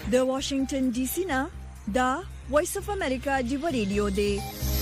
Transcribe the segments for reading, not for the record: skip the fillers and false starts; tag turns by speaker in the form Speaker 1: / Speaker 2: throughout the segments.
Speaker 1: د واشنگټن ډي سي نه دا وایس اف امریکا دی ریډیو دی.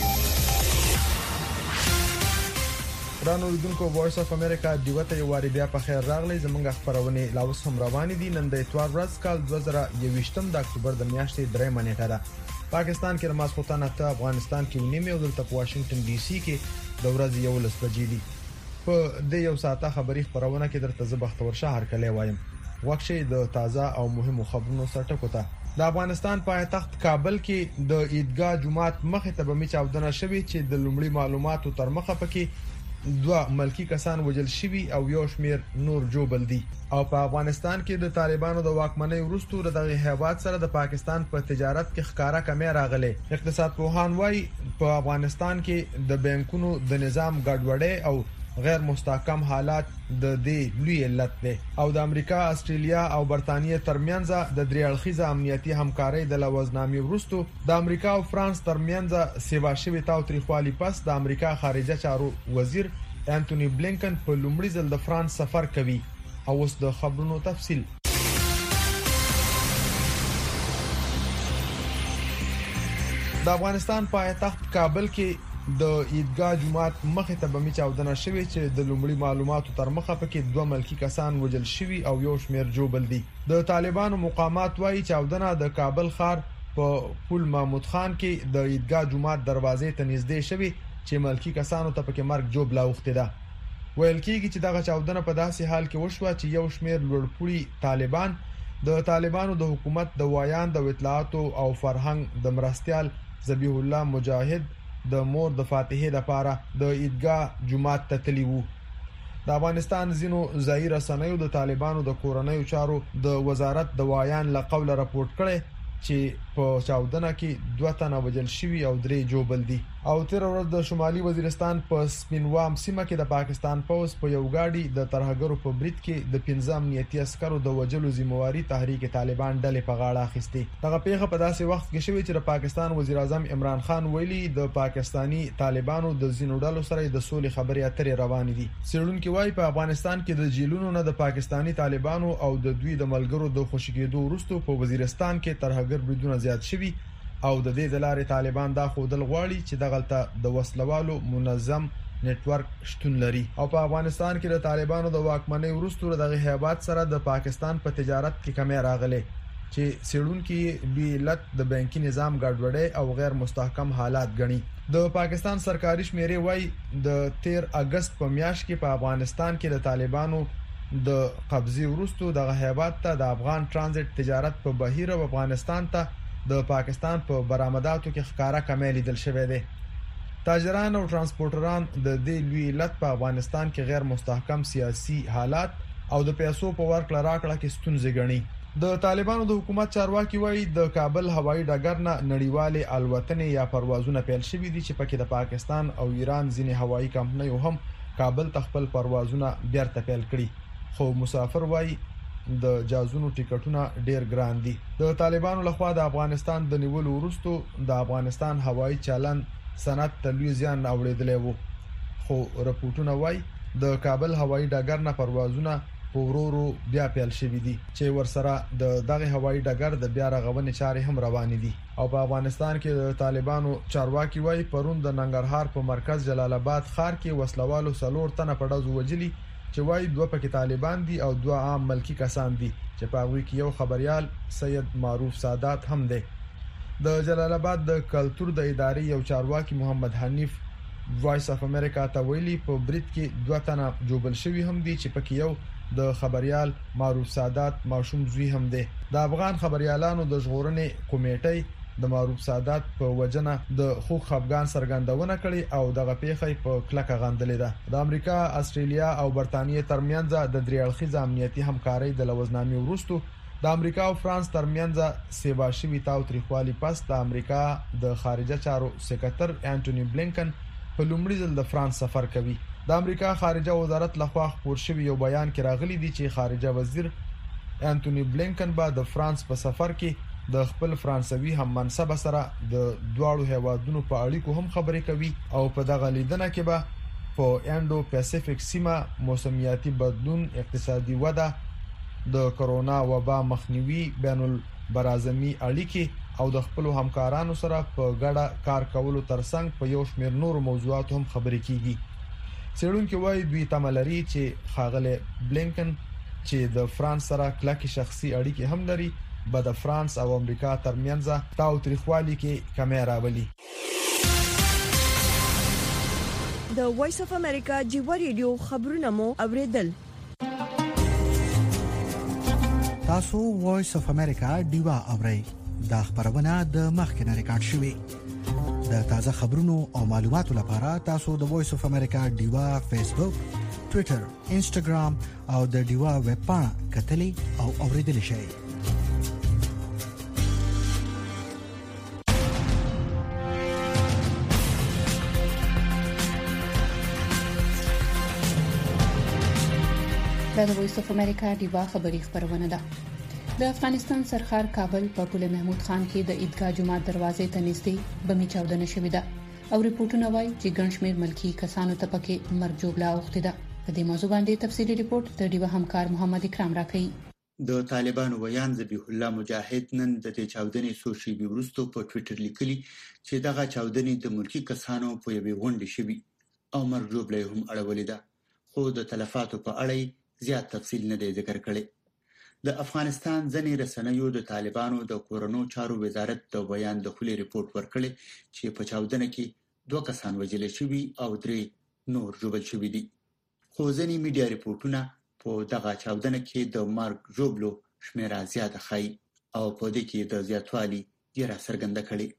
Speaker 2: رانو لیدونکو وایس اف امریکا دیوته یو واری بیا په خیر راغلی. زمونږ خبرونه لاوس هم روان دي. نن د اتوار ورځ کال 2021 د اکتوبر د میاشتې 3 نیټه ده. پاکستان کې ماسخوتن هفته افغانستان کې ونیمه او دلته په واشنگټن ډي سي کې د ورځې 11 بجې دي. په دې یو ساعته خبري خبرونه کې درته زبختور شهر کله وایم. وخت د تازه او مهمو خبرونو سره ټکوته. د افغانستان پایتخت کابل کې د عیدګاه جمعات مخه ته به چاودنه شوې چې د لومړي معلوماتو تر مخه پکې 2 ملکی کسان وجل شوي او یو شمیر نور جوبل دي. او په افغانستان کې د طالبانو د واکمنۍ وروسته د هیواد سره د پاکستان په تجارت کې ښکارا کمی راغله. اقتصاد پوهان وايي په افغانستان کې د بانکونو د نظام ګډوډي او غیر مستحکم حالات د دې لوی علت دي. او د امریکا، استرالیا او برتانیې ترمنځ د دریالخیزه امنیتي همکارۍ د لوزنامې وروسته د امریکا او فرانس ترمنځ سیوا شوی تاوتریخوالي پس د امریکا خارجه چارو وزیر انټونی بلینکن په لومړي ځل د فرانس سفر کوي. او اوس د خبرونو تفصیل. د افغانستان پایتخت کابل کې د عیدګاه جمعات مخه ته به چاودنه شوې چې د لومړي معلوماتو تر مخه پکې 2 ملکی کسان وجل شوي او یو شمیر جوبل دي. د طالبانو مقامات وايي چاودنه د کابل ښار په پل محمود خان کې د عیدګاه جمعات دروازې ته نږدې شوې چې ملکی کسانو ته پکې مرګ جوب لا وخته ده. ویل کېږي چې دغه چاودنه په داسې حال کې وشوه چې یو شمیر لوړپوړي طالبان د طالبانو د حکومت د وایاند د اطلاعاتو او فرهنګ د مرستيال ذبیح الله مجاهد د مور د فاتحې لپاره د عیدګاه جمعات ته تللی وو. د افغانستان زینو ظاهر رسنیو د طالبانو د کورنیو چارو د وزارت د وایان لقول راپورټ کړي چې په چاودنه کې 2 تنه وجل شوي او 3 جوبل دي. او تیر ورځ د شمالي وزیرستان په سپینوام سیمه کې د پاکستان پوز په یو گاډي د ترهګرو په برید کې د 15 امنیتي عسکرو د وجلو ذمہواری تحریک طالبان ډلې په غاړه اخیستي. دغه پیښه په داسې وخت کې شوې چې د پاکستان وزیر اعظم عمران خان ویلي د پاکستانی طالبانو د زینو ډلو سره د سولې خبرې اترې روان دي. سړونکو وايي په افغانستان کې د جیلونو نه د پاکستانی طالبانو او د دوی د ملګرو د خوشګېدو وروسته په وزیرستان کې ترهګر بریدونه زیات شوي او د دې د لارې طالبان دا خودل غواړي چې دغلته د وسلوالو منظم نتورک شتون لري. او په افغانستان کې د طالبانو د واکمنۍ وروسته دغه هیواد سره د پاکستان په تجارت کې کمی راغله چې سړونکو به علت د بانکي نظام ګډوډي او غیر مستحکم حالات غني. د پاکستان سرکاري شمیرې وايي د 13 اگست په میاشت کې په افغانستان کې د طالبانو د قبضې وروسته دغه هیواد ته د افغان ترانزیت تجارت په بهیر او افغانستان ته د پاکستان په برآمداتو کې ښکارا کمی لیدل شوې ده. تاجران او ترانسپورټران د دې لوی علت په افغانستان کې غیر مستحکم سیاسي حالات او د پیسو په ورکړه راکړه کې ستونزې ګڼي. د طالبانو د حکومت چارواکي وایي د کابل هوایي ډګر نه نړیوالې الوتنې یا پروازونه پیل شوي دي چې پکې د پاکستان او ایران ځینې هوایي کمپنیو هم کابل ته خپل پروازونه بیرته پیل کړي. خو مسافر وایي د جازونو ټیکټونه ډیر ګران دي. د طالبانو لخوا د افغانستان د نیولو وروسته د افغانستان هوایي چلن صنعت ته لوی زیان اوریدلی وو. خو راپورټونه وایي د کابل هوایي ډګر نه پروازونه په ورورو بیا پیل شوي دي چې ورسره د دغه هوایي ډګر د بیا رغونې چارې هم روانې دي. او په افغانستان کې د طالبانو چارواکي وایي پرون د ننګرهار په مرکز جلال آباد ښار کې وسلوالو 4 تنه په ډزو وجلي چې وایي 2 پکې طالبان دي او 2 عام ملکی کسان دي چې په هغه کې یو خبريال سید معروف سادات هم دی. د جلال آباد د کلچر د ادارې یو چارواکي محمد حنیف وایس اف امریکا ته ویلي په برید کې 2 تنه جوبل شوي هم دي چې پکې یو د خبريال معروف سادات ماشوم زوی هم دی. د افغان خبريالانو د ژغورنې کمیټې د معروف سادات په وجنه د خو خفغان سرګندونه کړي او دغه پیښه په کلکه غندلې ده. د امریکا، استرالیا او برتانیې ترمنځ د دریالخیزه امنیتي همکارۍ د لوزنامې وروسته د امریکا او فرانس ترمنځ سیوا شوی تاوتریخوالي پس د امریکا د خارجه چارو سکرټر انټونی بلینکن په لومړي ځل د فرانس سفر کوي. د امریکا خارجه وزارت لخوا خپور شوی یو بیان کې راغلي دي چې خارجه وزیر انټونی بلینکن به د فرانس په سفر کې د خپل فرانسوي هم منصب سره د دواړو هیوادونو په اړیکو هم خبرې کوي او په دغه لیدنه کې به په انډو پیسفیک سیمه موسمیاتي بدلون، اقتصادي وده، د کرونا وبا مخنیوي، بین برازمي اړیکې او د خپل همکارانو سره په ګډه کار کولو ترڅنګ په یو شمېر نور موضوعات هم خبرې کیږي. څېړونکو وايي دوی تملري چې خاغله بلینکن چې د فرانس سره کلکې شخصي اړیکې هم لري به د فرانس او امریکا ترمنځ تاوتریخوالي کې کمی راولي.
Speaker 1: د وایس اف امریکا جیو ریډیو خبرونه مو اوریدل.
Speaker 3: تاسو وایس اف امریکا دیوا اورئ. دا خبرونه د مخکنه ریکارډ شوې. د تازه خبرونو او معلوماتو لپاره تاسو د وایس اف امریکا دیوا فیسبوک، ټوئیټر، انسټاګرام او د دیوا ویب پاڼه کتلې او اوریدل شئ.
Speaker 4: د وایس اف امریکا دیوا خبری خبرونه ده. د افغانستان سرخار کابل په پل محمود خان کې د عیدګاه جمعه دروازې ته نږدې بمي چاودنه شوې ده او ریپورتونه وايي چې ګڼ شمېر ملکی کسانو ته پکې مرګ جوړه اوخته ده. په دې موضوع باندې تفصیلي ریپورت د دیوا همکار محمد اکرام راکړي.
Speaker 5: د طالبانو ویان ذبیح الله مجاهد نن د دې چاودنې سوشي بیورستو په ټوئیټر لیکلي چې دغه چاودنې د ملکی کسانو په یوې غونډې شوې او مرګ جوړه هم اړولې ده، خو د تلفاتو په اړه زیات تفصیل نه دی ذکر کړی. د افغانستان ځینې رسنیو د طالبانو د کورونو چارو وزارت د بیان د خولي ریپورت ورکړی چې په چاودنه کې 2 کسان وژل شوي او 3 نور ژوبل شوي دي. خو ځینې میډیا ریپورتونه په دغه چاودنه کې د مرګ ژوبلو شمیره زیاته ښيي او په دې کې د زیاتوالي ډیره څرګنده کړي.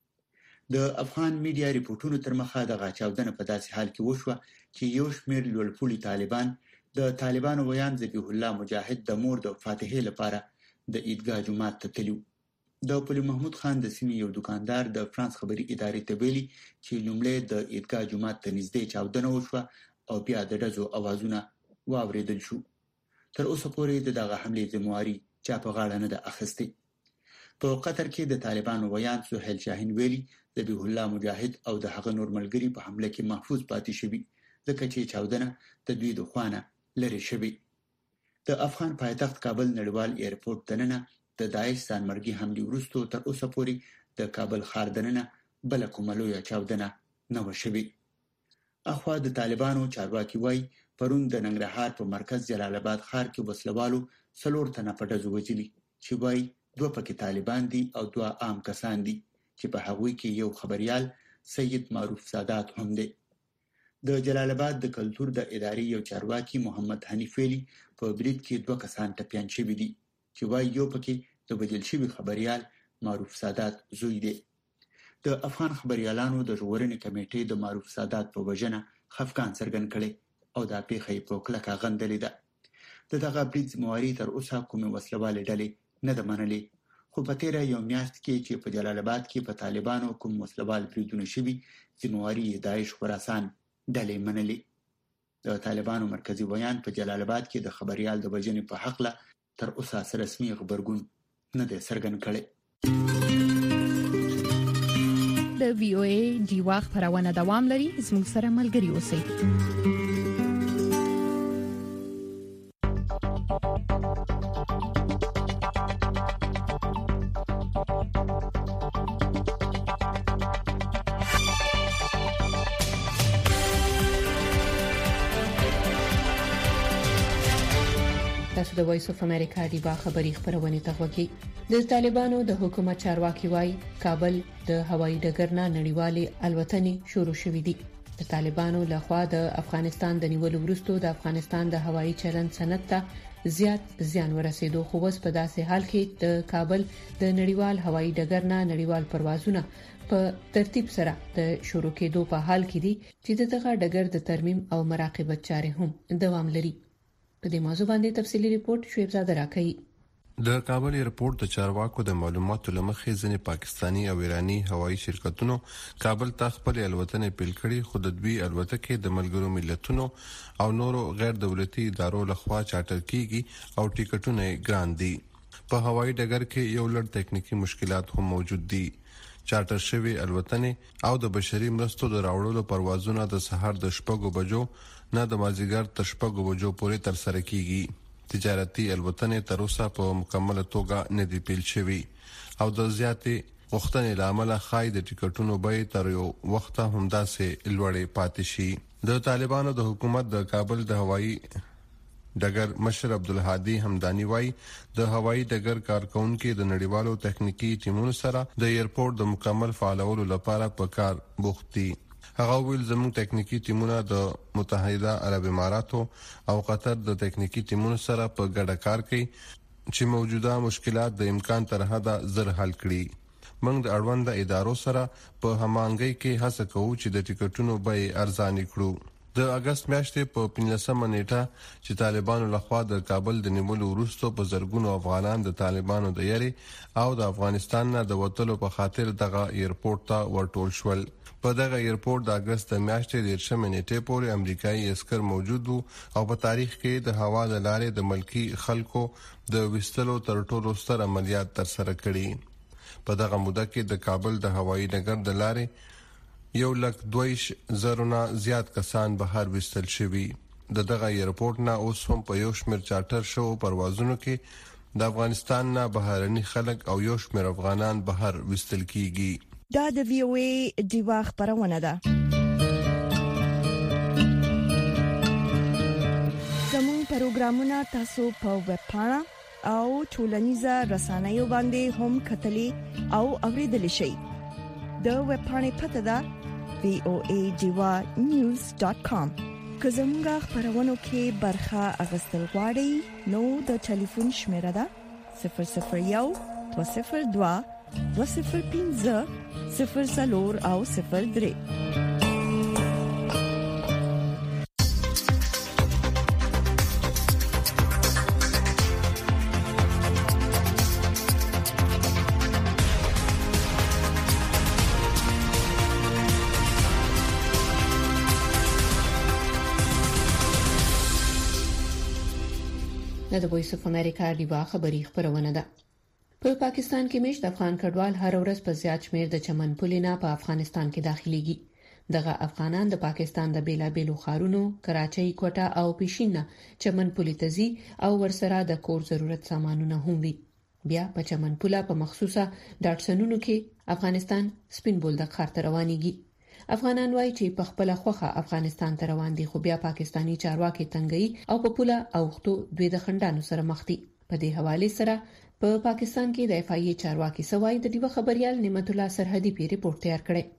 Speaker 5: د افغان میډیا ریپورتونو تر مخه دغه چاودنه په داسې حال کې وشوه چې یو شمېر لوړپوړي طالبان د طالبانو ویان ذبیح الله مجاهد د مور د فاتحې لپاره د عیدګاه جمعه ته تلو. د پل محمود خان د سیمې یو دکاندار د فرانس خبري ادارې ته ویلي چې لومړی د عیدګاه جمعه ته نږدې چاودنه وشوه او بیا د ډزو اوازونه واوریدل شو. تر اوسه پورې دغه حمله ذمہواری چا په غاړه نه ده اخیستې. په قطر کې د طالبانو ویان سهیل شاهین ویلي ذبیح الله مجاهد او د هغه نور ملګري په حمله کې محفوظ پاتې شوي ځکه چې چاودنه د دوی د خوانه لري شوی. د افغان پایتخت کابل نړیوال ایرپورټ دننه د داعش ځانمرګي حمله وروسته تر اوسه پورې د کابل ښار دننه بل کومه لویه چاودنه نه وشوي. اخوا د طالبانو چارواکي وایي پرون د ننګرهار په مرکز جلال آباد ښار کې وسلوالو 4 تنه په ډزو وژلي چې وایي 2 پکې طالبان دي او 2 عام کسان دي چې په هغوی کې یو خبريال سید معروف سادات هم دی. د جلال آباد د کلتور د ادارې یو چارواکي محمد حنیف ویلي په برید کې 2 کسان ټپيان شوي دي چې وایي یو پکې د وژل شوي خبريال معروف سادات زوی دی. د افغان خبريالانو د ژغورنې کمیټې د معروف سادات په وژنه خفقان څرګند کړي او دا پیښه په کلکه غندلې ده. دغه برید ذمہواری تر اوسه کومه وسلواله ډلې نه ده منلې، خو په تیر یو میاشت کې چې په جلال آباد کې په طالبانو کوم وسلوال بریدونه شوي ذمہواری داعش خراسان ډلې منلې. د طالبانو مرکزی بیان په جلال آباد کې د خبريال د وژنې په حق له تر اوسه رسمي خبرګون نه دی څرګند کړي.
Speaker 4: د وی او ای دیوا خبرونه دوام لري، زموږ سره ملګري اوسئ. تاسو د وایس اف امریکا دیوا خبری خبرونه ته وګورئ. د طالبانو د حکومت چارواکي وايي کابل د هوایي ډګر نه نړیوالې الوتنې شروع شوې دي. د طالبانو لخوا د افغانستان د نیولو وروسته د افغانستان د هوایي چلند صنعت ته زیات زیان ورسېدو، خو اوس په داسې حال کې د کابل د نړیوال هوایي ډګر نه نړیوال پروازونه په ترتیب سره د شروع کېدو په حال کې دي چې دغه ډګر د ترمیم او مراقبت چارې هم دوام لري. په دې موضوع باندې تفصیلي ریپورت شعیب زاده راکړي.
Speaker 6: د کابل ایرپورټ د چارواکو د معلوماتو لمخې ځینې پاکستانی او ایرانی هوایي شرکتونو کابل ته خپل الوتنې پیل کړې، خو د دوی الوتکې د ملګرو ملتونو او نورو غیر دولتي ادارو لخوا چارټر کیږي او ټیکټونه ګران دي. په هوایي ډګر کې یو لړ تکنیکی مشکلات هم موجود دي. چارټر شوی الوتنې او د بشري مرستو د راوړلو پروازونه د سهار د 6 بجو نه د مازیګر تر 6 بجو پورې تر سره کیږي. تجارتي الوتنې تر اوسه په مکمله توګه نه دي پیل شوي او د زیاتې غوښتنې لامل خای د ټیکټونو بیې تر یو وخت همداسې لوړې پاتې شي. د طالبانو د حکومت د کابل د هوایي ډګر مشر عبدالهادي حمداني وايي د هوایي ډګر کارکونکو د نړیوالو تخنیکی ټیمونو سره د ایرپورټ د مکمل فعالولو لپاره په کار بوخت دي. هغه ویل زموږ تخنیکی ټیمونه د متحده عرب اماراتو او قطر د تخنیکی ټیمونو سره په ګډه کار کوي چې موجوده مشکلات د امکان تر حده زر حل کړي. موږ د اړوند ادارو سره په هماهنګۍ کې هڅه کوو چې د ټیکټونو بیې ارزانه کړو. د اگست میاشتې په 15 نیټه چې طالبانو لخوا د کابل د نیولو وروسته په زرګونو افغانان د طالبانو د یاري او د افغانستان نه د وټلو په خاطر دغه ایرپورټ ته ورټول شول. په دغه ایرپورټ د اگست میاشتې د 18 نیټې پورې امریکایي عسكر موجود وو او په تاریخ کې د هوا د لارې د ملکی خلکو د وستلو تر ټولو ستر عملیات تر سره کړي. په دغه موده کې د کابل د هوایي ډګر د لارې 1,02,000 زیات کسان بهر وستل شوي. دغه ایرپورټ نه اوس هم په یو شمېر چارټر شو پروازونو کې د افغانستان نه بهرني خلک او یو شمېر افغانان بهر وستل کیږي.
Speaker 1: دا د VOA دیوا خبرونه ده. زموږ پروګرامونه تاسو په ویب پاڼه او ټولنیزه رسنیو باندې هم کتلې او اوریدلې شئ. د ویب پاڼې پته ده voadivanews.com. که زموږ خبرونو کې برخه اخیستل غواړئ نو د ټلیفون شمیره ده 001 202 205 00 او 03.
Speaker 4: د وایس اف امریکا دیوا خبری خبرونه ده. په پاکستان کې مېشت افغان کډوال هر ورځ په زیات شمېر د چمن پلې نه په افغانستان کې داخليږي. دغه افغانان د پاکستان د بیلابېلو ښارونو کراچۍ، کوټه او پیشین چمن پلې ته ځي او ورسره د کور ضرورت سامانونه هم وي. بیا په چمن پله په مخصوصه ډاټسنونو کې افغانستان سپین بولدک ښار ته روانيږي. افغانان وایي چې په خپل خوخه افغانستان ته روان دي، خو بیا پاکستانی چارواکي تنګي او په پوله اوختو دوی د خندانو سره مخ دي. په دې حواله سره په پاکستان کې د FIA چارواکي سوای د دیو خبريال نعمت الله سرحدي پی ریپورت تیار کړي.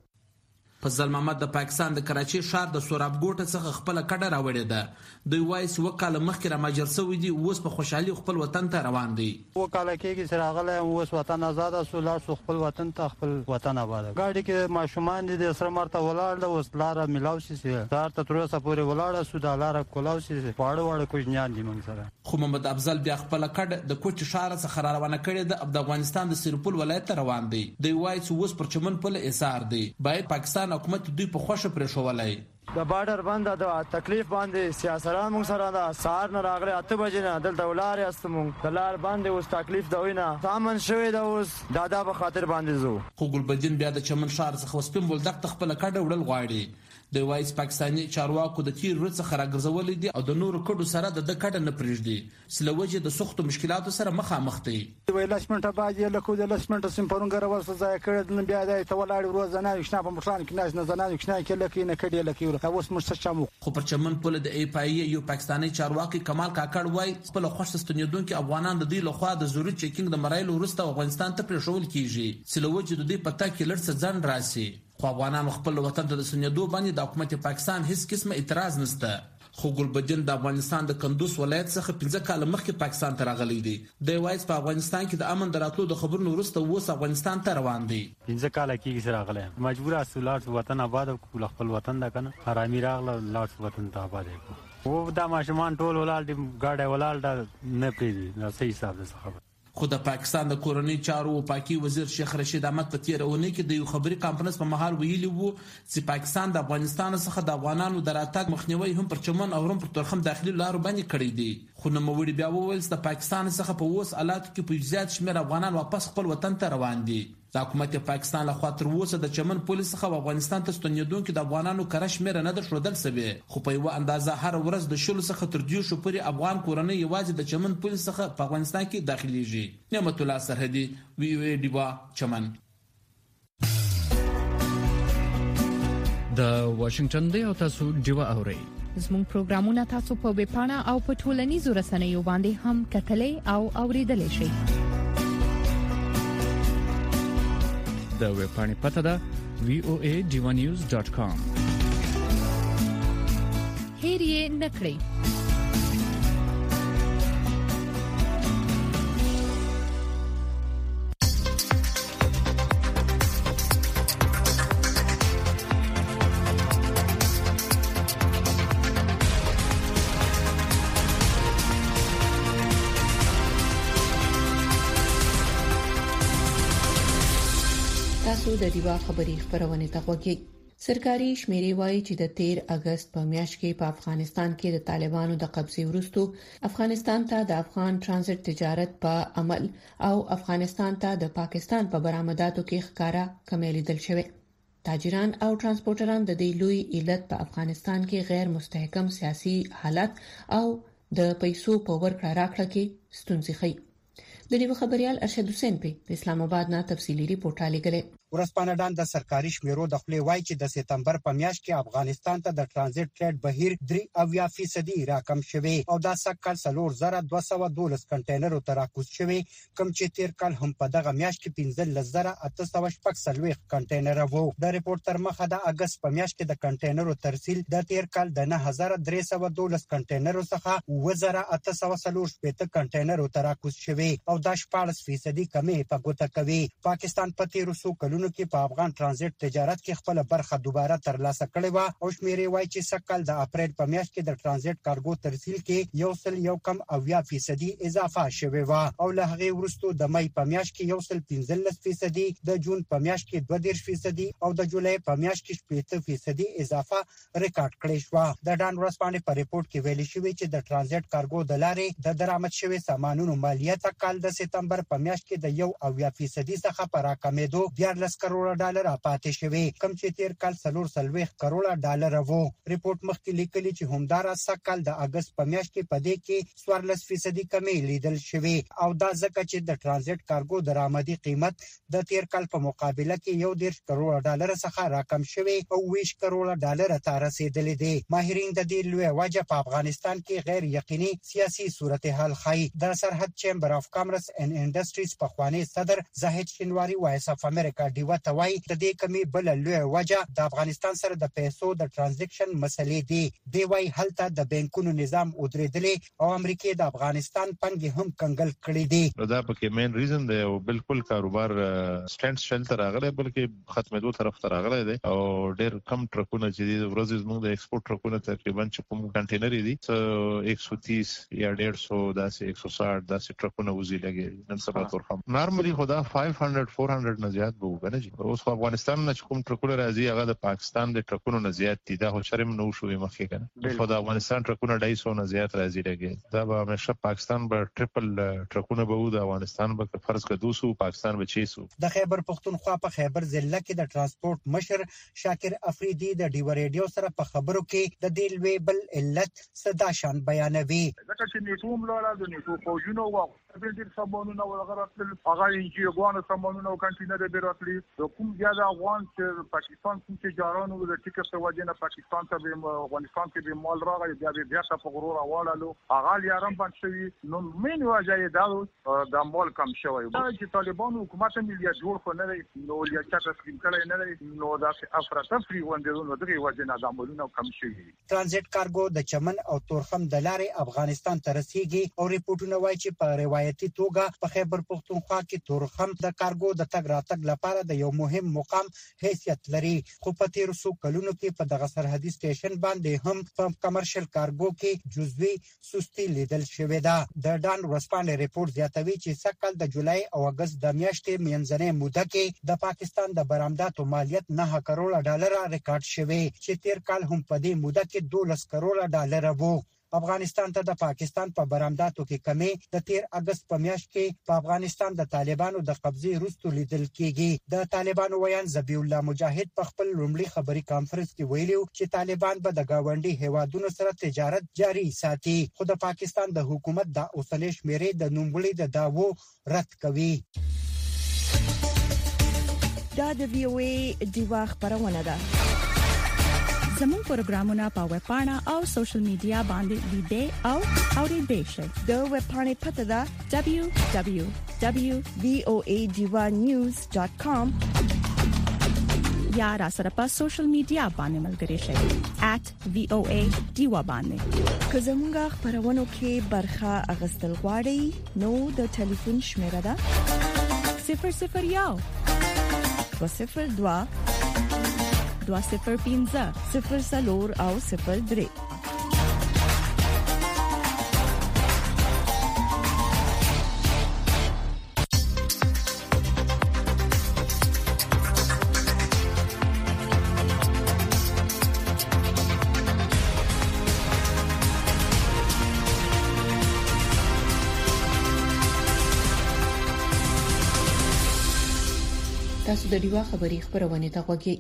Speaker 7: فضل محمد د پاکستان د کراچۍ ښار د سوراب ګوټه څخه خپل کډه راوړې ده. دوی وایي چې وکاله مخکې را ماجر شوی دي، اوس په خوشحالي خپل وطن ته روان دي.
Speaker 8: وکاله کېږي چې راغله اوس وطن آزاد او لار خپل وطن ته خپل وطن آباد. ګاډي کې ماشومان دي د سره مرته ولاړ د اوس لار ملاو شي سار ته تر اوسه پورې ولاړ سو د لار کولاو شي پاړو کوجنیان دي موږ سره.
Speaker 7: خو محمد افضل بیا خپل کډه د کوټ ښار څخه روانه کړې ده. د افغانستان د سرپل ولایت ته روان دي. دوی وایي چې اوس پر چمن پل ایثار دي. باید پاکستان حکومت دوی په خوښه پرې شوولای.
Speaker 8: د بارډر باندې د تکلیف باندې سیاستران موږ سره د سهار نه راغلي 8 بجې نه دلته ولار یاستم. د لار باندې اوس تکلیف دا وینا سامان شوی دا اوس دادا په خاطر باندې زو.
Speaker 7: خو ګلبدین بیا د چمن ښار څخه سپین بولدک خپل کډه وړل غواړي. د وایس پاکستاني چارواکو د تیر ورځ څخه راګرځولې دي او د نورو کډو سره د کډه نه پریږدي. سلوجه د سختو مشکلاتو سره مخامخ دي.
Speaker 8: ویلاش منټه باجې له کو د لاس منټه سیم پرونګره ورسره ځای کړل بیا د تولاړ ورځ نه یښنا په مشان کې ناز نه زنه یښنا کې لکه نه کډې لکه اوس مستشمو. خو
Speaker 7: پر چمن پل د FIA یو پاکستاني چارواکي کمال کاکړ وای خپل خوښ ستنیدونکو افغانان د دې لخوا د ضروري چیکینګ د مرایل ورسته افغانستان ته پرېښول کیږي. سلوجه د دې پتا کې لړڅ ځن راسي. خو افغانان خپل وطن ته د سنیدو باندې د حکومت پاکستان هیڅ قسمه اعتراض نشته. خو ګلبدین د افغانستان د کندوز ولایت څخه 15 کال مخکې پاکستان ته راغلی دی. د وایس په افغانستان کې د امن دراتلو د خبرونو وروسته اوس افغانستان ته روان دی.
Speaker 8: 15 کال کې راغلی مجبور اسولار وطن آباد او خپل وطن دا کنه حرامي راغله لاړ وطن ته آباد کو. و دا ماشومان ټول ولال دی ګاډه ولال دا نه پیږي دا صحیح حساب ده خبر.
Speaker 7: خو د پاکستان د کورنۍ چارو او پاکي وزیر شیخ رشید احمد په تیر اونۍ کې د یو خبري کانفرنس په مهال ویلي وو چې پاکستان د افغانستان څخه د افغانانو د راتګ مخنیوي هم پر چمن او هم پر ترخم داخلي لارو باندې کړی دی. خو نوموړي بیا وویل چې د پاکستان څخه په اوس حالات کې په زیات شمېر افغانان واپس خپل وطن ته روان دي. د حکومت پاکستان له خوا تر اوسه د چمن پولیس څخه افغانستان ته ستنیدونکو د افغانانو کره شمېره نه ده ښودل شوې، خو په یوه اندازه هر ورځ د 10 څخه تر 30 پورې افغان کورنۍ یوازې د چمن پولیس څخه په افغانستان کې داخليږي. نعمت الله سرحدي، وی او ای ډیوا، چمن.
Speaker 9: د واشنگټن دی او تاسو ډیوا اورئ.
Speaker 10: زموږ پروګرامونه تاسو په ویب پاڼه او په ټولنیزو رسنیو باندې هم کتلې او اوریدلې شئ.
Speaker 9: د ویب پاڼې پته ده voadivanews.com.
Speaker 10: هیر یې نکړئ.
Speaker 4: تاسو د دیوا خبري خبرونه ته وګورئ. سرکاري شمیرې وایي چې د 13 اگست په میاشت کې په افغانستان کې د طالبانو د قبضې وروسته افغانستان ته د افغان ترانزیت تجارت په عمل او افغانستان ته د پاکستان په برآمداتو کې ښکارا کمی لیدل شوې. تاجران او ترانسپورټران د دې لوی علت په افغانستان کې غیر مستحکم سیاسي حالت او د پیسو په ورکړه راکړه کې ستونزې ښيي. د دې خبريال ارشد حسین په اسلام آباد نه تفصیلی ریپورت لګلې.
Speaker 11: ورځپاڼه د سرکاري شمیرو د خپل وای چې د سپتمبر په میاشت کې افغانستان ته د ترانزیت ټریډ بهیر 3% راکم شوی او دا سکهال 4212 کنټینرو ته راکوز شوی، کوم چې تیر کال هم په دغه میاشت کې 15840 کنټینر وو. د ریپورت تر مخه د اگست په میاشت کې د کنټینرو ترسیل د تیر کال د 9312 کنټینرو څخه 2840 کنټینرو ته راکوز شوی او دا 14% کمی په ګوته کوي. پاکستان په تیر څو کلونو کې په افغان ترانزیت تجارت کې خپل برخه دوباره ترلاسه کړې و او شمیرې وایي چې سکهال د اپریل په میاشت کې د ترانزیت کارګو ترسیل کې 1.9% اضافه شوی و او له هغه وروسته د مې په میاشت کې 1.15%، د جون په میاشت کې 2% او د جولای په میاشت کې 8% اضافه ریکارډ کړی شو. د ډان ورځپاڼې په ریپورت کې ویل شوی چې د ترانزیت کارګو د لارې د درآمد شوی سامانونو مالیات کال د سپتمبر په میاشت کې د 1% څخه پر راکمېدو 14 کروڑ ډالر پاتې شوی، کوم چې تیر کال 440 کروڑ ډالر وو. ریپورت مخکې لیکلی چې همدارا سکهال د اگست په میاشت کې پدې کې 14% کمی لیدل شوی او دا ځکه چې د ترانزیت کارګو درآمدي قیمت د تیر کال په مقابله کې 1.5 کروڑ ډالر څخه راکم شوی او 20 کروڑ ډالر ته رسیدلی دی. ماهرین د دې لوی وجه په افغانستان کې غیر یقیني سیاسي صورتحال ښيي. د سرحد چیمبر اف کامرس اینڈ انډستریز په خوانی صدر زاهد شینواری وایس اف امریکا ډیوا توای د دې کمی بل لوی وجه د افغانستان سره د پیسو د ترانزیکشن مسلې دی. دی وای هلته د بانکونو نظام ودرېدلې او امریکا د افغانستان پنګ هم کنګل کړی دی.
Speaker 12: دا پکې مین ریزن دی او بالکل کاروبار سټاند سټل تر راغلی بلکې ختمېدو طرف ته راغلی دی او ډېر کم ټرکونه چې د ورځې زموږ د ایکسپورت ټرکونه تقریبا چې کوم کنټینر دي 130 یا 150 داسې 160 داسې ټرکونه وزي لګي نن سبا تور هم نارملی خدا 500-400 نه زیات به وګڼي. اوس افغانستان نه کوم ټرکونه راځي هغه د پاکستان د ټرکونو نه زیات دي. دا خو شرم نو شوې مخکې کنه خو د افغانستان ټرکونه 250 نه زیات راځي لګي. دا به همیشه پاکستان به ټریپل ټرکونه به وو، د افغانستان به فرض کړو 200 پاکستان به 600.
Speaker 11: د خیبر پختونخوا په خیبر ضلع کې د ترانسپورت مشر شاکر افریدي د ډیو ریډیو سره په خبرو کې د دې لوی بل علت صدا شان بیانوي.
Speaker 13: ځکه چې نیټوم لاره د نیټو فوجونو وو ډېر سامانونه ولغراتل هغه انجی افغان سامانونه او کنټینر به راتلی د کوم بیا د افغان چې پاکستان کوم چې جارانو د ټیکټ په وجه نه پاکستان ته به افغانستان کې به مال راغی بیا په غرور اواله هغه یارم باندې شوی نو مين وجه دا د مال کم شوی چې طالبان حکومت ملي جوړ خو نه نو یا چې تسلیم کړي نه نو دا افراطفری وندونو دغه وجه نه د عملونو کم شوی.
Speaker 11: ترانزیت کارګو د چمن او تورخم د لارې افغانستان ته رسیږي او ریپورتونه وایي چې په روایتي توګه په خیبر پختونخوا کې تورخم د کارګو د تګ راتګ لپاره د یو مهم مقام حیثیت لري، خو په تیر څو کلونو کې په دغه سرحدي سټیشن باندې هم په کمرشل کارګو کې جزوي سستی لیدل شوې ده. د ډان ورځپاڼې ریپورت زیاتوي چې سکهال د جولای او اگست د میاشتې منځنۍ موده کې د پاکستان د برآمداتو مالیت 9 کروڑ ډالر ریکارډ شوی چې تیر کال هم په دې موده کې 12 کروڑ ډالر وو. افغانستان ته د پاکستان په برآمداتو کې کمی د 13 اگست په میاشت کې په افغانستان د طالبانو د قبضې وروسته لیدل کېږي. د طالبانو ویان ذبیح الله مجاهد په خپل لومړي خبري کانفرنس کې ویلي چې طالبان به د گاونډي هیوادونو سره تجارت جاري ساتي، خو د پاکستان د حکومت د اوسنۍ شمیرې د نوموړي د داوو رد کوي.
Speaker 1: دا د VOA ډیوا خبرونه ده.
Speaker 10: زموږ پروګرامونه په ویب پاڼه او سوشل میډیا باندې لیدئ او اوریدئ شئ.
Speaker 1: د ویب پاڼې پته ده www.voadivanews.com
Speaker 10: یا را سره په سوشل میډیا باندې ملګري شئ @VOA باندې.
Speaker 1: که زموږ خبرونه کې برخه اغستل غواړئ نو د ټلیفون شمیره ده
Speaker 10: 001
Speaker 1: 202
Speaker 10: 205
Speaker 1: 04 او 03.
Speaker 4: تاسو د ډیوا خبري خبرونه ته غوږی.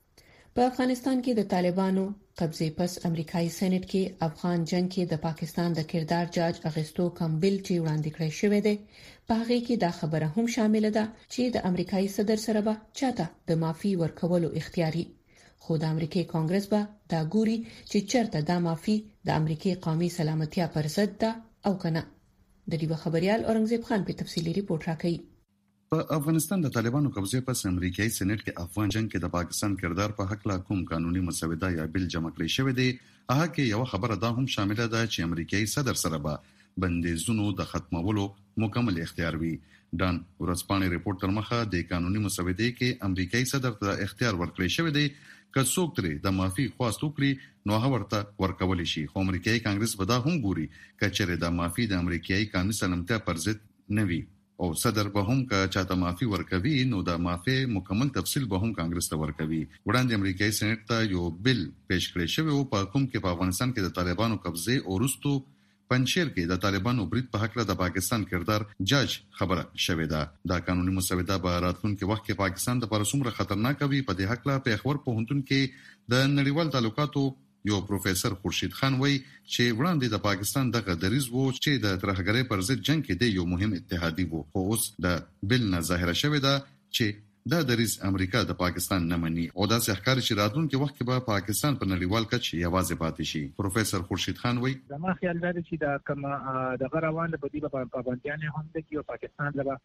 Speaker 4: په افغانستان کې د طالبانو قبضې پس امریکایي سېنات کې افغان جنگ کې د پاکستان د کردار جاج اغستو کم بل چې وړاندې کړی شوی دی، په هغه کې دا خبره هم شامل ده چې د امریکایي صدر سره به چاته د معافي ورکولو اختیاري، خو د امریکای کانګرس به دا ګوري چې چرته دا معافي د امریکای قومي سلامتیا پر ضد ده او کنه. د ډیوا خبريال اورنګزیب خان په تفصیلی ریپورت راکړي.
Speaker 14: په افغانستان د طالبانو قبضې پس امریکایي سېنات کې افغان جنگ کې د پاکستان کردار په حق لا کوم قانوني مسوده یا بل جمع کړی شوی دی. هغه کې یو خبره دا هم شامل ده چې امریکایي صدر سره به بندیزونو د ختمولو مکمل اختیار وي. دان ورځپاڼې ریپورت تر مخه د قانوني مسودې کې امریکایي صدر ته اختیار ورکړی شوی دی که څوک ترې د معافي خواست وکړي نو هغه ورته ورکول شي. خو امریکایي کانګرس به دا هم ګوري کچره د معافي د امریکایي قانوني سلامتیا پر ضد نه وي او صدر به هم که چاته معافي ورکوي نو د معافي مکمل تفصیل به هم کانګرس ته ورکوي. وړاندې امریکایي سېنات ته یو بل پیش کړی شوی او په کوم کې په افغانستان کې د طالبانو قبضې او وروسته پنځیر کې د طالبانو برید په حق له د پاکستان کردار جاج خبره شوې ده. دا قانوني مسوده به راتلونکي وخت کې پاکستان د پر څومره خطرناک وي په دې حق له پیښور په هندون کې د نړیوال تعلقاتو یو پروفیسور خورشید خان وایي چې وړاندې د پاکستان دغه دریځ وو چې د ترهګرۍ پر ضد جنگ کې د یو مهم اتحادي وو، خو اوس د بل نه ظاهره شوې ده چې دا دریځ امریکا د پاکستان نه مني او دا ځکه چې راتلونکي وخت کې به پاکستان په نړیوال کچ یوازې پاتې شي. پروفیسور خورشید خان وایي
Speaker 15: زما خیال دا چې دا کوم د غروان په دې پابندیان هم د کیو پاکستان لپاره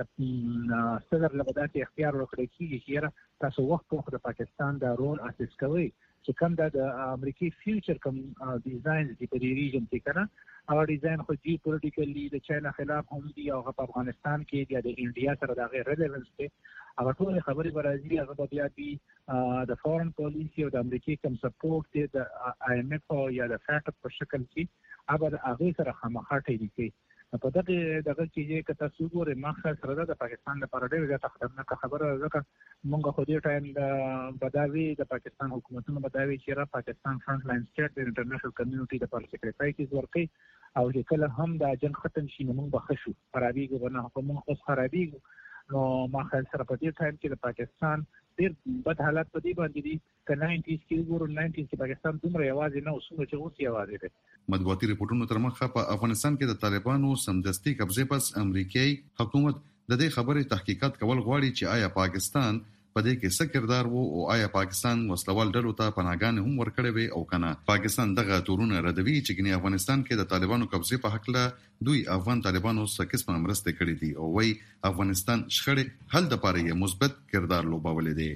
Speaker 15: صدر لپاره اختیار ورکړي چې تاسو وخت په د پاکستان د رول اساس کوي چې کوم د امریکای فیوچر کوم ډیزاین د په ریجن کې کنه او ډیزاین خو جی پولیټیکلی د چاینا خلاف هم دی او په افغانستان کې د انډیا سره د غیر ریلیونس دی. هغه ټول خبرې برازي هغه بیا دی د فورن پالیسی او د امریکای کوم سپورټ دی د آی ایم اف او یا د فاټ په شکل کې هغه سره خامخاټې دي. په دغه کې چې تاسو ګورئ مخه سره د پاکستان لپاره ډېر زیات خطرناک خبره ده چې موږ خو دې ټایم د بداوی د پاکستان حکومتونو بداوی چې را پاکستان فرنٹ لاین سټیټ د انټرنیشنل کمیونټي د پاره سیکریفایسز ورکړي او چې کله هم د جنگ ختم شي موږ بخښو خرابې ګورنه حکومت خو خرابې نو ما خل سره په دې ټایم کې د پاکستان ډېر بد حالات په دې باندې دي که 90s کې ګورو 90s کې پاکستان دومره یوازې نه اوسه چې اوس یوازې دی.
Speaker 14: مطبوعاتي رپورټونو تر مخه په افغانستان کې د طالبانو سمدستي قبضې پس امریکایي حکومت د دې خبرې تحقیقات کول غواړي چې آیا پاکستان په دې کې څه کردار وو او آیا پاکستان وسلوال ډلو ته پناهګان هم ورکړي وي او کنه. پاکستان دغه تورونه ردوي چې ګنې افغانستان کې د طالبانو قبضې په حق له دوی افغان طالبانو سره قسمه مرسته کړې دي او وايي افغانستان شخړې حل د لپاره یې مثبت کردار لوبولې دي.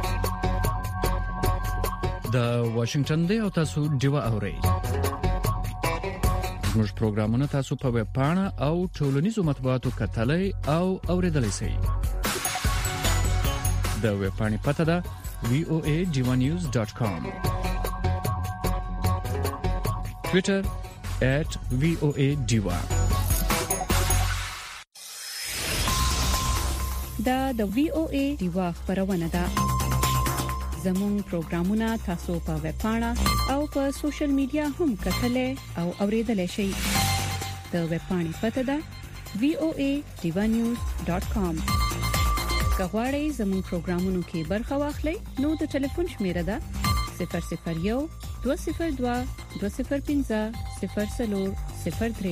Speaker 9: د واشنگټن دی او تاسو ډیوا اورئ. زموږ پروګرامونه تاسو په ویب پاڼه او ټولنیزو مطبوعاتو کتلای او اوریدلای شئ. د ویب پاڼې پته ده voadivanews.com. Twitter @voadiva.
Speaker 10: دا د VOA دیوا خبرونه ده.
Speaker 4: زموږ پروګرامونه تاسو په ویب پاڼه او په سوشل میډیا هم کتلای او اوریدلای شئ. د ویب پاڼې پته ده voa.divanews.com. کغواړئ زموږ پروګرامونو کې برخه واخلئ نو د ټلیفون شمیره ده 001 202 205 0403.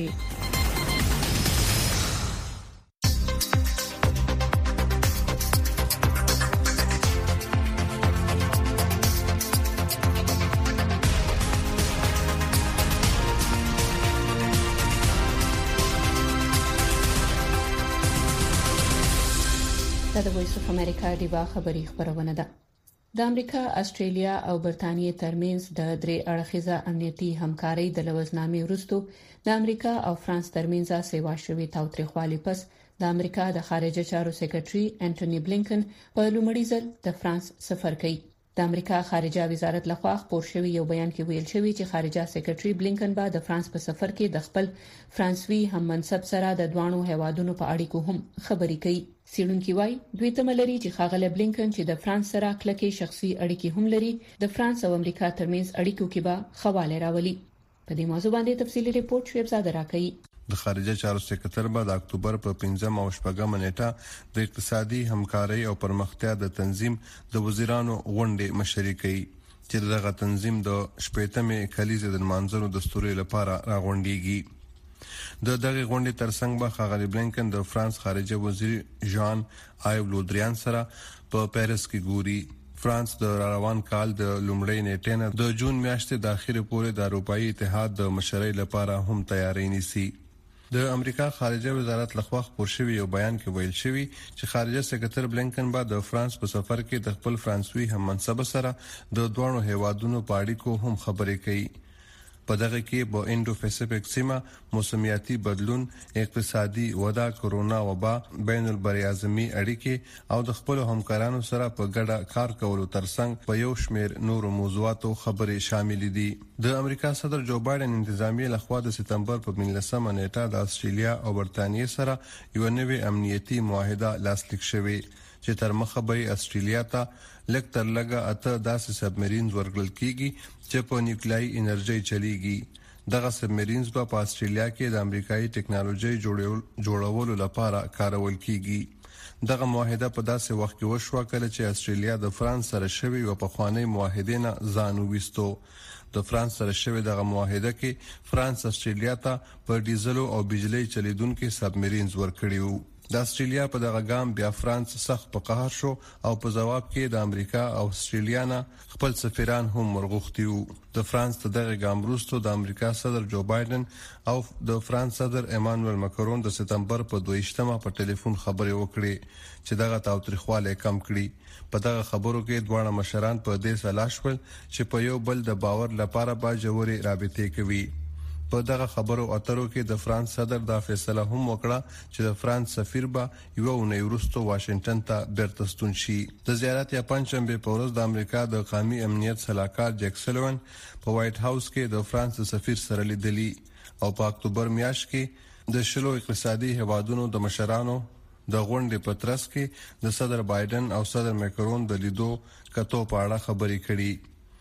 Speaker 4: د وایس اف امریکا ډیوا خبری خبرونه ده. د امریکا، استرالیا او برتانیې ترمنځ د درې اړخیزه امنیتي همکارۍ د لوزنامې وروسته د امریکا او فرانس ترمنځ سیوا شوې تاوتریخوالي پس د امریکا د خارجه چارو سیکریټري انټونی بلینکن په لومړي ځل د فرانس سفر کوي. د امریکا خارجه وزارت لخوا خپور شوی یو بیان کې ویل شوی چې خارجه سیکریټري بلینکن به د فرانس په سفر کې د خپل فرانسوي هم منصب سره د دوانو هیوادونو په اړیکو هم خبرې کوي. سیړونکي وای دوی ته ملري چې خاغله بلینکن چې د فرانس سره کلکې شخصي اړیکې هم لري د فرانس او امریکا ترمنځ اړیکو کې به خواله راولي. په دې موضوع باندې تفصیلي ریپورت شویب زاده راکړي.
Speaker 6: د خارجه چارو سکرټر به د اکتوبر په 15 او 14 نیټه د اقتصادي همکارۍ او پرمختیا د تنظیم د وزیرانو غونډې مشري کوي چې دغه تنظیم د شپږمې کلیزې د منځونو دستوري لپاره راغونډيږي. د دغه غونډې ترڅنګ به خاغلی بلینکن د فرانس خارجه وزیر ژان آیو لودریان سره په پیرس کې ګوري. فرانس د روان کال د لومړۍ نیټې نه د جون میاشتې د اخیره پورې د اروپאי اتحاد د مشرۍ لپاره هم تیاری نیسي. د امریکا خارجه وزارت لخوا خپور شوی یو بیان کې ویل شوی چې خارجه سکرټر بلینکن به د فرانس په سفر کې د خپل فرانسوي هم منصب سره د دوه هیوادونو په اړیکو هم خبرې کوي. په دغه کې په انډو پیسفیک سیمه موسمیاتي بدلون، اقتصادي وده، کورونا وبا، بین البراعظمي اړیکې او د خپل همکارانو سره په ګډه کار کولو ترڅنګ په یو شمېر نورو موضوعاتو خبرې شامل دي. د امریکا صدر جو بایدن انتظامیه لخوا د سپتمبر په 19 نیټه د استرالیا او برتانیې سره یو نوې امنیتي معاهده لاسلیک شوې چې تر مخه به استرالیا ته لږ تر لږه اته داسې سبمرینز ورکړل کیږي چې په نیوکلیاي انرژي چلیږي. دغه سبمرینز په استرالیا کې د امریکایي ټکنالوژي جوړولو لپاره کارول کیږي. دغه معاهده په داسې وخت کې وشوه کله چې استرالیا د فرانس سره شوی او په خوانی معاهده نه ځان وویستو. د فرانس سره شوی دغه معاهده کې فرانس استرالیا ته په ډیزل او بجلی چلیدونکو سبمرینز ورکړیو. د استرالیا په دغه ګام بیا فرانس سخت په قهر شو او په جواب کې د امریکا او استرالیا نه خپل سفیران هم ورغوښتي وو. د فرانس دغه ګام وروسته د امریکا صدر جو بایدن او د فرانس صدر ایمانوئل ماکرون د سپتمبر په 22مه په ټلیفون خبرې وکړې چې دغه تاوتریخواله کم کړي. په دغه خبرو کې دواړه مشران په دې سلا شول چې په یو بل د باور لپاره به جوړې رابطې کوي. په دغه خبرو اترو کې د فرانس صدر دا فیصله هم وکړه چې د فرانس سفیر به یو اونۍ وروسته واشنگټن ته بیرته ستون شي. د زیارت یا پنځشنبه په ورځ د امریکا د قومي امنیت صلاحکار جیک سلوان په وایټ هاوس کې د فرانس سفیر سره لیدلی او په اکتوبر میاشت کې د شلو اقتصادي هیوادونو د مشرانو د غونډې په ترڅ کې د صدر بایدن او صدر ماکرون د لیدو کتو په اړه خبرې کړي.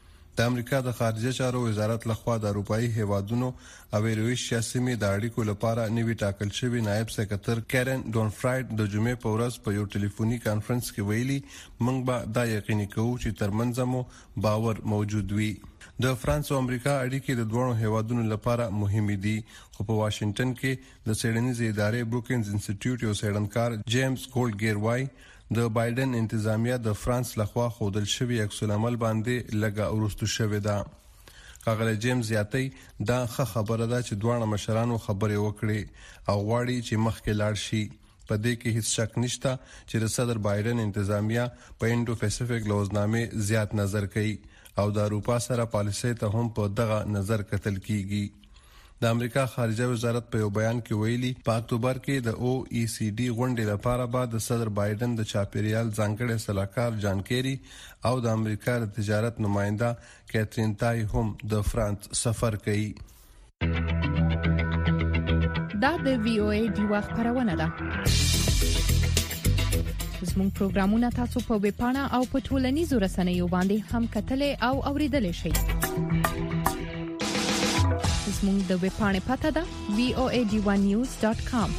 Speaker 6: د امریکا د خارجه چارو وزارت لخوا د اروپאי هیوادونو او ایرویشیا سیمې د اړیکو لپاره نوی ټاکل شوی نائب سکرټر کیرن ډونفرایډ د جمعې په ورځ په یو ټلیفوني کانفرنس کې ویلي موږ به دا یقیني کوو چې ترمنځ مو باور موجود وي. د فرانس او امریکا اړیکې د دوه هیوادونو لپاره مهمې دي خو په واشنگټن کې د څېړنیزې ادارې بروکینز انسټیټیوټ یو څېړنکار جیمز ګولډګیر وای د بایدن انتظامیه د فرانس لخوا خودل شوی عکس العمل باندې لګا ورستو شوی دا. خاغلی جیمز یاتي دا خبره ده چې دوه مشرانو خبرې وکړي او غواړي چې مخکې لاړ شي. په دې کې هیڅ شک نشته چې د صدر بایدن انتظامیه په انډو پیسفیک لوزنامه زیات نظر کوي او د اروپا سره پالیسي ته هم په دغه نظر کتل کیږي. د امریکا خارجه وزارت په یو بیان کې ویلي په اکتوبر کې د OECD غونډې لپاره بعد د صدر بایدن د چاپیریال ځانګړي صلاحکار جان کیری او د امریکا د تجارت نماینده کیترین تای هم د فرانس سفر کوي.
Speaker 10: دا د VOA ډیوا خبرونه ده. زموږ پروګرامونه تاسو په ویب پاڼه او په ټولنیزو رسنیو باندې هم کتلای او اوریدلای شئ. زموږ د ویب پاڼې پته ده voad1news.com.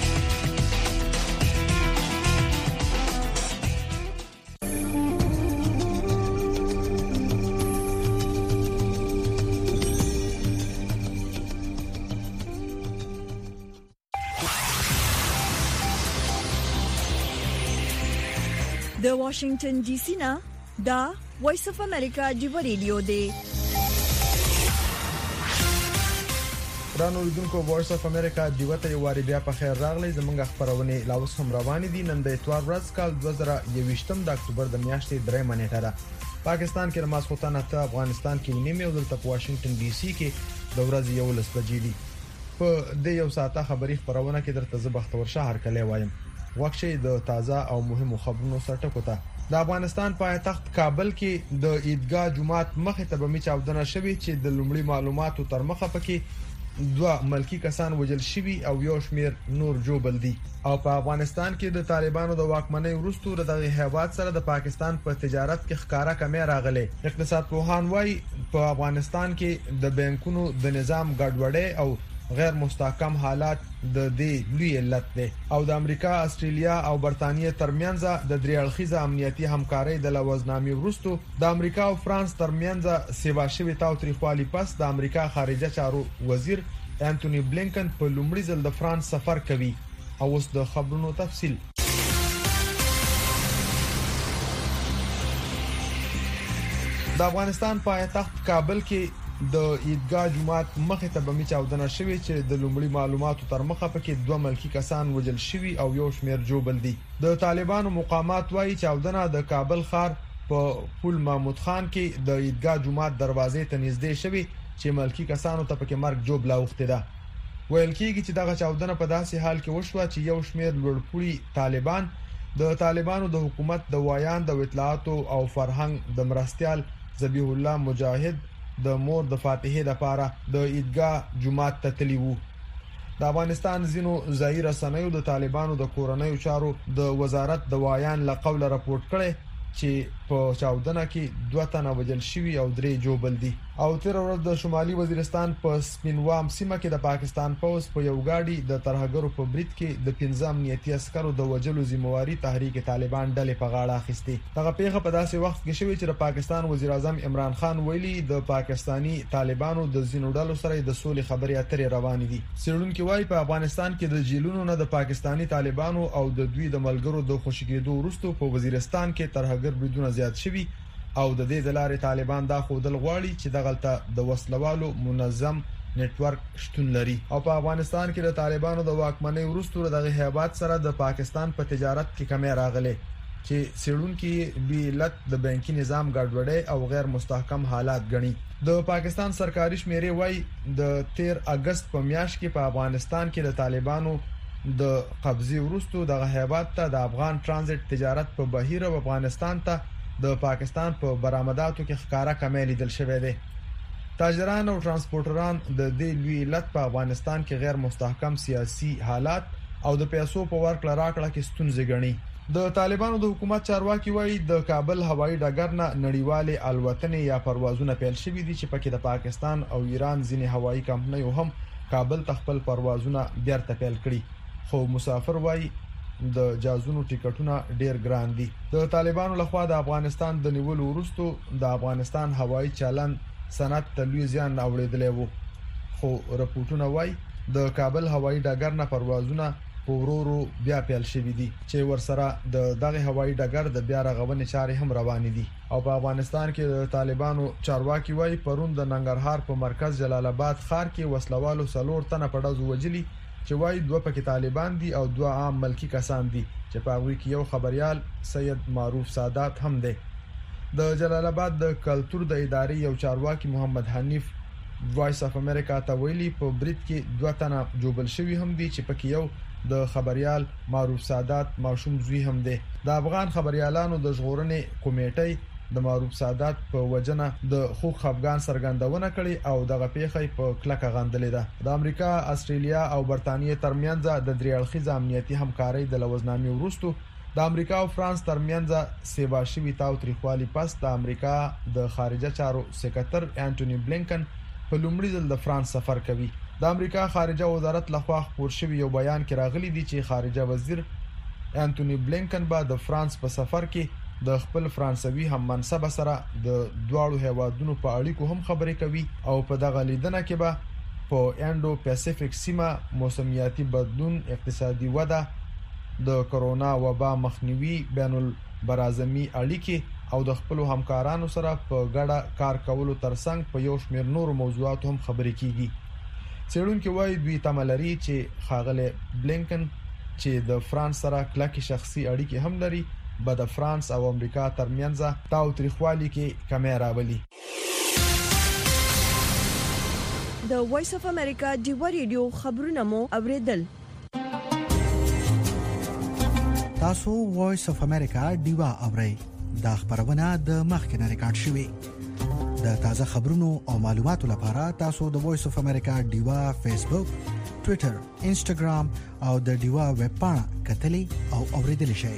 Speaker 1: د واشنگټن ډي سي نه دا وایس اف امریکا جیو ریډیو دی.
Speaker 2: رانو لیدونکو وایس اف امریکا جیو ته یو بیا په خیر راغلی. زمونږ خبرونه لاوس هم روان دي. نن د اتوار ورځ کال 2021 د اکتوبر د میاشتې 3 نیټه ده. پاکستان کې نماز خوتنه ته افغانستان کې نیمه او دلته په واشنگټن ډي سي کې د ورځې 11 بجې دي. په دې یو ساعته خبري خبرونه کې درته زبختور شهر کلی وایم. وخت د تازه او مهمو خبرونو سره ټکوته. د افغانستان پایتخت کابل کې د عیدګاه جمعات مخې ته به چاودنه شوې چې د لومړي معلوماتو تر مخه پکې 2 ملکی کسان وژل شوي او یو شمیر نور جوبل دي. او په افغانستان کې د طالبانو د واکمنۍ وروسته دغه هیواد سره د پاکستان په تجارت کې ښکارا کمی راغله. اقتصاد پوهان وايي په افغانستان کې د بانکونو د نظام ګډوډي او غیر مستحکم حالات د دې لوی علت دي. او د امریکا، استرالیا او برتانیې ترمنځ د دریاړخیزه امنیتي همکارۍ د لوازنامې وروسته د امریکا او فرانس ترمنځ سیوا شوی تاوتریخوالي پس د امریکا خارجه چارو وزیر انټونی بلینکن په لومړي ځل د فرانس سفر کوي. او اوس د خبرونو تفصیل. د افغانستان پایتخت کابل کې د عیدګاه جمعات مخې ته به چاودنه شوې چې د لومړي معلوماتو تر مخه پکې 2 ملکی کسان وژل شوي او یو شمیر جوبل دي. د طالبانو مقامات وايي چاودنه د کابل ښار په پل محمود خان کې د عیدګاه جمعات دروازې ته نږدې شوې چې ملکی کسانو ته پکې مرګ جوب لاوخته ده. ویل کېږي چې دغه چاودنه په داسې حال کې وشوه چې یو شمیر لوړپوړي طالبان د طالبانو د حکومت د وایان د اطلاعاتو او فرهنګ د مرستيال ذبیح الله مجاهد د مور د فاتحې لپاره د عیدګاه جمعات ته تللی وو. د افغانستان زینو ځایي رسنیو د طالبانو د کورنیو چارو د وزارت د وایان له قوله راپورټ کړي چې په چاودنه کې 2 تنه وژل شوي او 3 جوبل دي. او تیر ورځ د شمالي وزیرستان په سپینوام سیمه کې د پاکستان پوز په یو گاډي د ترهګرو په برید کې د 15 امنیتي عسکرو د وژلو ذمہواری تحریک طالبان ډلې په غاړه اخیستې. دغه پیښه په داسې وخت کې شوې چې د پاکستان وزیر اعظم عمران خان ویلي د پاکستانی طالبانو د زینو ډلو سره د سولې خبرې اترې روانې دي. څېړونکو وايي په افغانستان کې د جیلونو نه د پاکستانی طالبانو او د دوی د ملګرو د خوشګېدو وروسته په وزیرستان کې ترهګر بریدونه زیات شوي او د دې د لارې طالبان دا خودل غواړي چې دغلته د وسلوالو منظم نتورک شتون لري. او په افغانستان کې د طالبانو د واکمنۍ وروسته دغه هیواد سره د پاکستان په تجارت کې کمی راغله چې سړونکو به علت د بانکي نظام ګډوډي او غیر مستحکم حالات غني. د پاکستان سرکاري شمیرې وايي د 13 اگست په میاشت کې په افغانستان کې د طالبانو د قبضې وروسته دغه هیواد ته د افغان ترانزیت تجارت په بهیر او افغانستان ته د پاکستان په برآمداتو کې ښکارا کمی لیدل شوې ده. تاجران او ترانسپورټران د دې لوی علت په افغانستان کې غیر مستحکم سیاسي حالات او د پیسو په ورکړه راکړه کې ستونزې ګڼي. د طالبانو د حکومت چارواکي وایي د کابل هوایي ډګر نه نړیوالې الوتنې یا پروازونه پیل شوي دي چې پکې د پاکستان او ایران ځینې هوایي کمپنیو هم کابل ته خپل پروازونه بیرته پیل کړي. خو مسافر وایي د جازونو ټیکټونه ډیر ګران دي. د طالبانو لخوا د افغانستان د نیولو وروسته د افغانستان هوایي چلن صنعت ته لوی زیان اوریدلی وو. خو راپورټونه وایي د کابل هوایي ډګر نه پروازونه پورورو بیا پیل شوي دي چې ورسره د دغه هوایي ډګر د بیا رغونې چارې هم روانې دي. او په افغانستان کې د طالبانو چارواکي وایي پرون د ننګرهار په مرکز جلال آباد ښار کې وسلوالو 4 تنه په ډزو وجلي چې وایي 2 پکې طالبان دي او 2 عام ملکی کسان دي چې په هغه کې یو خبريال سید معروف سادات هم دی. د جلال آباد د کلتور د ادارې یو چارواکي محمد حنیف وایس اف امریکا ته ویلي په برید کې 2 تنه جوبل شوی هم دي چې پکې یو د خبريال معروف سادات ماشوم زوی هم دی. د افغان خبريالانو د ژغورنې کمیټې د معروف سادات په وجنه د خوخ افغان سرګندونه کړي او دغه پیښې په کلکه غندلې ده. د امریکا، استرالیا او برتانیې ترمنځ د دریاړخیزه امنیتي همکارۍ د لوازنامې وروسته د امریکا او فرانس ترمنځ سیوا شوی تاوتریخوالي پس د امریکا د خارجه چارو سکرټر انټونی بلینکن په لومړي ځل د فرانس سفر کوي. د امریکا خارجه وزارت لخوا خبر شوی یو بیان کې راغلی دی چې خارجه وزیر انټونی بلینکن به د فرانس په سفر کې د خپل فرانسوي هم منصب سره د دواړو هیوادونو په اړیکو هم خبرې کوي او په دغه لیدنه کې به په انډو پیسفیک سیمه موسمیاتي بدلون، اقتصادي وده، د کرونا وبا مخنیوي، بین البرازمي اړیکې او د خپل همکارانو سره په ګډه کار کولو ترڅنګ په یو شمېر نور موضوعات هم خبرې کیږي. څېړونکو وايي دوی تمه لري چې ښاغلی بلینکن چې د فرانس سره کلکې شخصي اړیکې هم لري به د فرانس او امریکا ترمنځ تاوتریخوالي کې کمی راولي.
Speaker 1: د وایس اف امریکا ډیوا ریډیو خبرونه مو اوریدل.
Speaker 3: تاسو وایس اف امریکا ډیوا اورئ. دا خبرونه د مخکنه ریکارډ شوې. د تازه خبرونو او معلوماتو لپاره تاسو د وایس اف امریکا ډیوا فیسبوک، ټوئیټر، انسټاګرام او د ډیوا ویب پاڼه کتلې او اوریدلې شئ.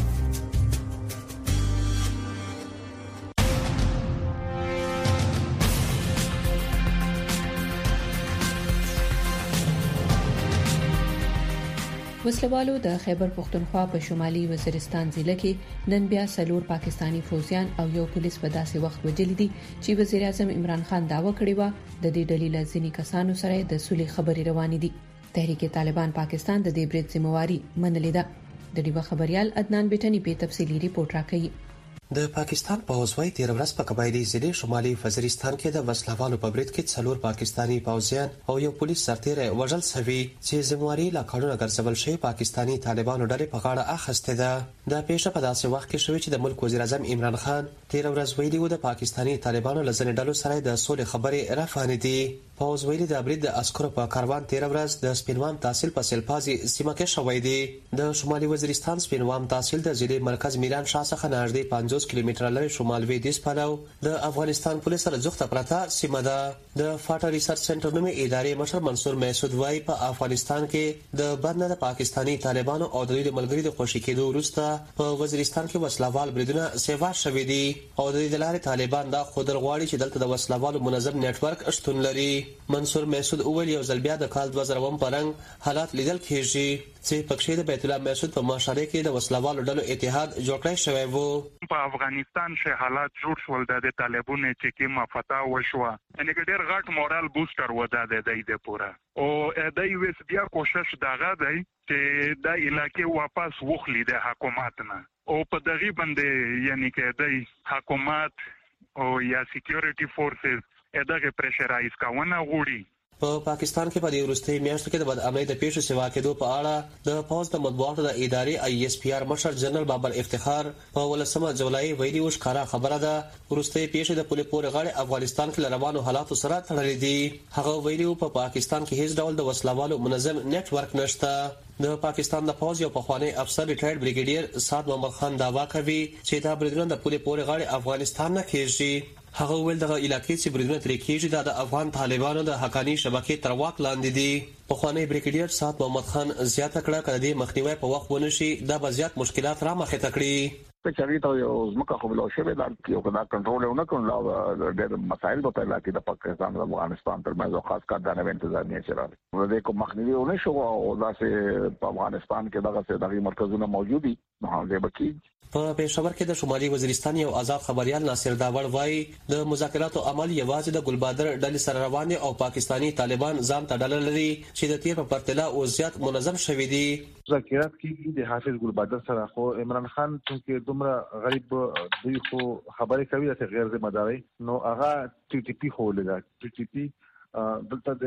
Speaker 4: وسلوالو د خیبر پختونخوا په شمالي وزیرستان ضلع کې نن بیا 4 پاکستانی فوجیان او یو پولیس په داسې وخت وجل دي چې وزیر اعظم عمران خان داوا کړی و د دې ډلې لازمي کسانو سره د صلح خبرې روانې دي. تحریک طالبان پاکستان د دې برید ذمہواری منلې ده. د ډیوا خبريال عدنان بیٹنی په تفصیلی ریپورت راکړي.
Speaker 16: د پاکستان پوځ وايي 13 ورځ په قبایلی ضلع شمالي وزیرستان کې د وسلوالو په برید کې 4 پاکستانی پوځیان او یو پولیس سرتیری وژل شوی چې ذمہواری لا کارونه ګرځول شوی پاکستانی طالبانو ډلې په غاړه اخیسته ده. د پیښه په داسې وخت کې شوې چې د ملک وزیر اعظم عمران خان 13 ورځ ویلي و د پاکستانی طالبانو لزنې ډلو سره د صلح خبرې رافانې دي. پوځ ویلي د برید د عسکرو په کاروان 13 ورځ د سپینوام تحصیل په سلپازي سیمه کې شوی دی. د شمالي وزیرستان سپینوام تحصیل د ضلع مرکز میران شاه څخه نږدې 50 کیلومتره لري شمال لویدیځ پلو د افغانستان پولیس سره ځخته پرته سیمه ده. د فاټا ریسرچ سنټر نومي ادارې مشر منصور محسود وايي په افغانستان کې د بدنه د پاکستانی طالبانو او د دوی ملګري د خوشي کېدو وروسته په وزیرستان کې وسلوال بریدونه سیوا شوې دي او د دې لارې طالبان دا خودل غواړي چې دلته د وسلوالو منظم نت ورک شتون لري. منصور محسود اول یو ځل بیا د کال 2000 پرنګ حالات لیدل کېږي چې پکښې د بیت الله محسود په مشاعره کې د وسلوالو ډلو اتحاد جوړ کړی شوی وو.
Speaker 17: په افغانستان شه حالات جوړ شول د طالبانو چې کې مفتا وشوه یعنی ډېر غټ مورال بوستر ودا د دې پورا او د یو اس بیا کوشش دغه دی چې د علاقې واپس وخلی د حکومت نه او په دغه باندې یعنی کې د حکومت او یا سکیورټي فورسز دغه پریشرایز کاونه غوړي.
Speaker 16: په پاکستان کې په دې وروستي میاشتو کې د بدامنۍ د پیښو سیوا کېدو په اړه د پوز د مطبوعاتو د ادارې آی اس پی آر مشر جنرال بابر افتخار په 18 جولای ویلي و ښکارا خبره ده وروستي پیښې د پولیس پورې غاړه افغانستان کې روانو حالاتو سره تړلې دي. هغه ویلي په پاکستان کې هیڅ ډول د وسلوالو منظم نت ورک نشته. د پاکستان د پوز یو پخوانی افسر ریټایرډ بریګیډیر سعد محمد خان داوا کوي چې دا بریدونه د پولیس پورې غاړه افغانستان نه کېږي. هغه ویل دغه علاقې چې بریدونه ترې کېږي د افغان طالبانو د حقانی شبکې تر واک لاندې دي. پخوانی بریګیډیر سعد محمد خان زیاته کړه کړه د مخنیوي په وخت ونشي دا به زیات مشکلات را مخې ته کړي.
Speaker 18: په چاري ته یو زمکه خو بلو شوی دا یو کدا کنټرول نه کړل د مسایل په پیدا کې د پاکستان او افغانستان ترمنځ خاص کار د انتظامیه چلال ورته کوم مخنیوي ونه شو او دا چې په افغانستان کې دغه څه مرکزونه موجود دي نو هغه به کې
Speaker 16: په پېښور کې د شمالي وزیرستان یو آزاد خبريال ناصر داور وایي د مذاکراتو عمل یوازې د ګلبادر ډلې سره روان او پاکستانی طالبان ځان ته ډله لري چې د تیر په پرتله او زیات منظم شوي دي.
Speaker 19: مذاکرات کې د حافظ ګلبادر سره خو عمران خان چې دومره غریب دوی خو خبرې کوي چې غیر ذمہ داري نو هغه ټي ټي پی خو لګا ټي ټي پی دلته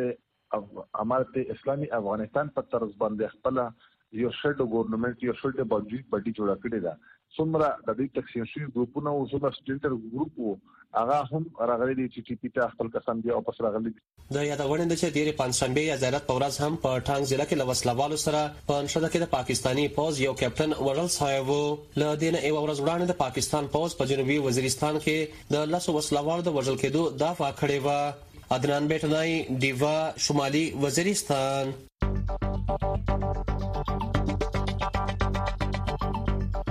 Speaker 19: د امارت اسلامي افغانستان په طرز باندې خپل یو شډ ګورنمنت یو شډ باډي جوړ کړی دا څومره د دې تقسیم شوی ګروپونه او څومره سټیټر ګروپ وو هغه هم راغلي دي چې ټي پی ته خپل کسان بیا واپس راغلي.
Speaker 16: د یادونه ده چې د پنځشنبه یا زیارت په ورځ هم په ټانګ ضلع کې لوسلوالو سره په انشاء کې د پاکستانی پوز یو کیپټن ورل صاحب له دینه یو ورځ وړاندې د پاکستان پوز په جنوبي وزیرستان کې د لاسو وسلوالو د وژل کېدو دافع کړې و. عدنان بیٹنای دیوا شمالي وزیرستان.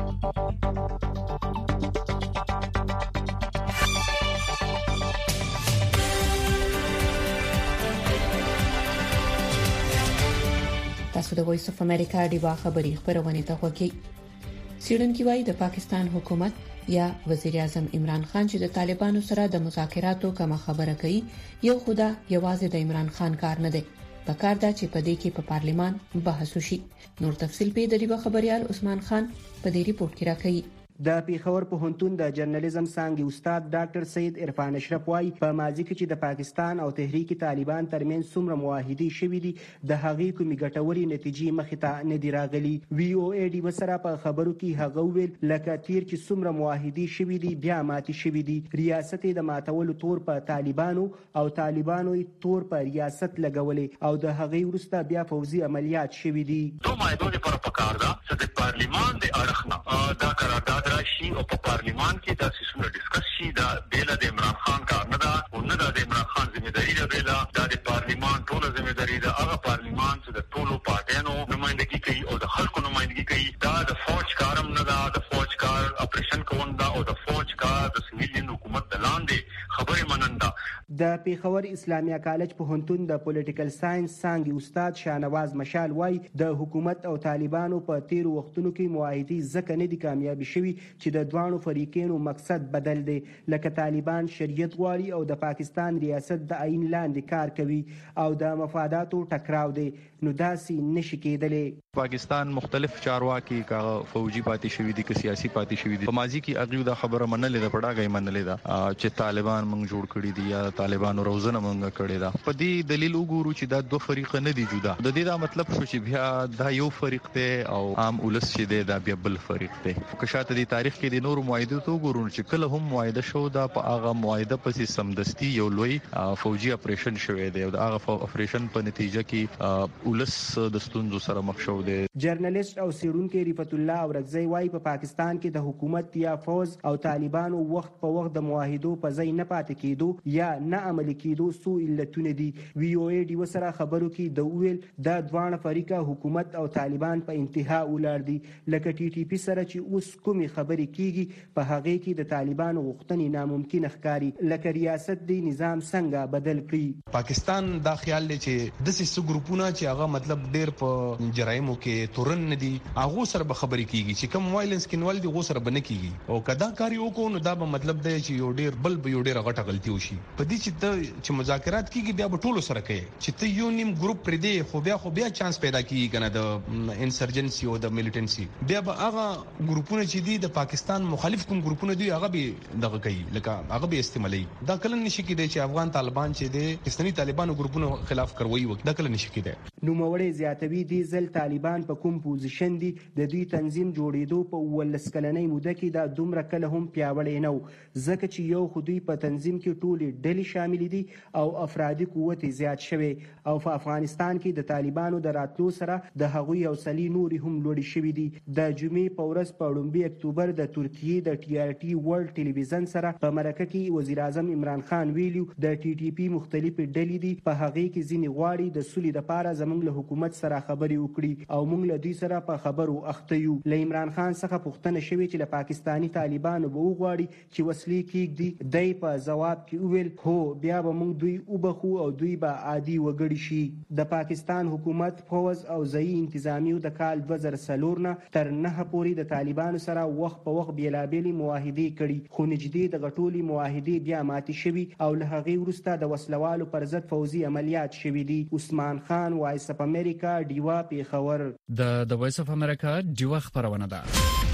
Speaker 4: تاسو د وایس اف امریکا ډیوا خبری خبرونه ته وګورئ. سیډن کې وایي د پاکستان حکومت یا وزیر اعظم عمران خان چې د طالبانو سره د مذاکراتو کومه خبره کوي یو خدا یوازې د عمران خان کار نه دی. پکار دا چې په دې کې په پارلیمان بحث وشي. نور تفصیل په دې ډیوا خبريال عثمان خان په دې ریپورت کې راکړي.
Speaker 20: د پیښور پوهنتون د جرنالیزم څانګې استاد ډاکټر سید عرفان اشرف وايي په ماضي کې چې د پاکستان او تحریک طالبان ترمنځ څومره معاهدې شوې دي د هغې کومې ګټورې نتیجې مخې ته نه دي راغلي. وی او ای ډي وسره په خبرو کې هغه ویل لکه تیر چې څومره معاهدې شوې دي بیا ماتې شوې دي. ریاست د ماتولو تور په طالبانو او طالبانو تور په ریاست لګولې او د هغې وروسته بیا فوزي عملیات شوې دي.
Speaker 21: دوه معاهدونه پر پکار ده چې د پارلیمان د اړخنه دا قرارداد راشي او په پارلیمان کې دا سیسونه ډیسکس شي. دا بیل د عمران خان کار نه ده او نه د عمران خان ځمېداري ده. بیل دا د پارلیمان ټول ځمېداري ده. هغه پارلیمان چې د ټولو پارټیانو نمائندګي کوي او د خلکو نمائندګي کوي. دا د فوج کارم نه ده. د فوج کار اپریشن کووندا او د فوج کار د سیویلین حکومت د لاندې خبرې مننده.
Speaker 20: د پیښور اسلامیا کالج پوهنتون د پولیټیکل ساينس څانګې استاد شاهنواز مشال وايي د حکومت او طالبانو په تیرو وختونو کې معاهدې ځکه نه دي کامیاب شوي چې د دوانو فریقینو مقصد بدل دی. لکه طالبان شریعت غواړي او د پاکستان ریاست د عین لاندې کار کوي او د مفاداتو ټکراو دی. نو داسې نشي کېدلی.
Speaker 22: پاکستان مختلف چارواکي کا فوجي پاتې شوی دي که سیاسي پاتې شوی دي. په ماضي کې اغیو دا خبره منلې ده پړاګي منلې ده چې طالبان موږ جوړ کړی دي یا طالبانو روزنه موږ کړی ده. په دې دلیل وګورو چې دا دوه فریق نه دي جدا. د دې دا مطلب شو چې بیا دا یو فریق دی او عام ولس چې دی دا بیا بل فریق دی. که شاته د تاریخ کې د نورو معاهدو ته وګورو چې کله هم معاهده شو دا په هغه معاهده پسې سمدستي یو لوی فوجي اپریشن شوی دی او د هغه اپریشن په نتیجه کې ولس د ستونزو سره مخ شو دی.
Speaker 20: جرنالیست او سیرونکو رفعت الله اورکزی وايي په پاکستان کې د حکومت یا فوج او طالبانو وخت په وخت د معاهدو په ځای نه پاتې کېدو یا نه عملي کېدو څو علتونه دي. وی او ای ډي وسره خبرو کې د ویل دا دوه فریقه حکومت او طالبان په انتها ولاړ دي. لکه ټي ټي پی سره چې اوس کومې خبرې کیږي په هغه کې د طالبانو غوښتنې ناممکن ښکاري لکه ریاست دی نظام څنګه بدل کړي.
Speaker 23: پاکستان دا خیال دی چې د سیسو ګروپونه چې هغه مطلب ډېر په جرایمو کې تورن نه دي هغه سره به خبرې کیږي چې کوم وایلنس کینول دي غو سره بنه کیږي او کدا کاری وکړو نو دا به مطلب دی چې یو ډیر بل به یو ډیر غټه غلطي وشي. په دې چې ته چې مذاکرات کیږي بیا به ټولو سره کوي چې ته یو نیم ګروپ پر دې خو بیا چانس پیدا کیږي کنه د انسرجنسي او د ملیټنسي بیا به هغه ګروپونه چې دي د پاکستان مخالف کوم ګروپونه دي هغه به دغه کوي لکه هغه به استعمالي. دا کله نشي کېدای چې افغان طالبان چې دي پاکستاني طالبانو ګروپونو خلاف کاروي وکړي. دا کله نشي کېدای.
Speaker 20: نو موري زیاتوي دي ځل طالبان په کوم پوزیشن دي د دوی تنظیم جوړېدو په ولسکلنۍ موده کې دا دومره کله هم پیاوړی نه و ځکه چې یو خو دوی په تنظیم کې ټولې ډلې شامل دي او افرادي قوت زیات شوی او په افغانستان کې د طالبانو د راتلو سره د هغوی حوصلې نورې هم لوړې شوې دي. د جمعې په ورځ په 2 اکتوبر د ترکیې د ټي آر ټي ورلد ټلویزیون سره په مرکه کې وزیر اعظم عمران خان ویلو د ټي ټي پی مختلفې ډلې دي په هغې کې ځینې غواړي د سولې لپاره زموږ له حکومت سره خبرې وکړي او موږ له دوی سره په خبرو اخته یو. له عمران خان څخه پوښتنه شوې چې له پاکستاني طالبانو به وغواړي چې وسلې کېږدي. دی په ځواب کې وویل هو بیا به موږ دوی وبخو او دوی به عادي وګړي شي. د پاکستان حکومت فوز او ځایي انتظامیو د کال 2004 نه تر 9 پورې د طالبانو سره وخت په وخت بیلابېلې معاهدې کړي خو نږدې دغه ټولې معاهدې بیا ماتې شوي او له هغې وروسته د وسلوالو پر ضد فوزي عملیات شوي دي. عثمان خان وایس اف امریکا ډیوا پیښور.
Speaker 9: د وایس اف امریکا ډیوا خبرونه ده.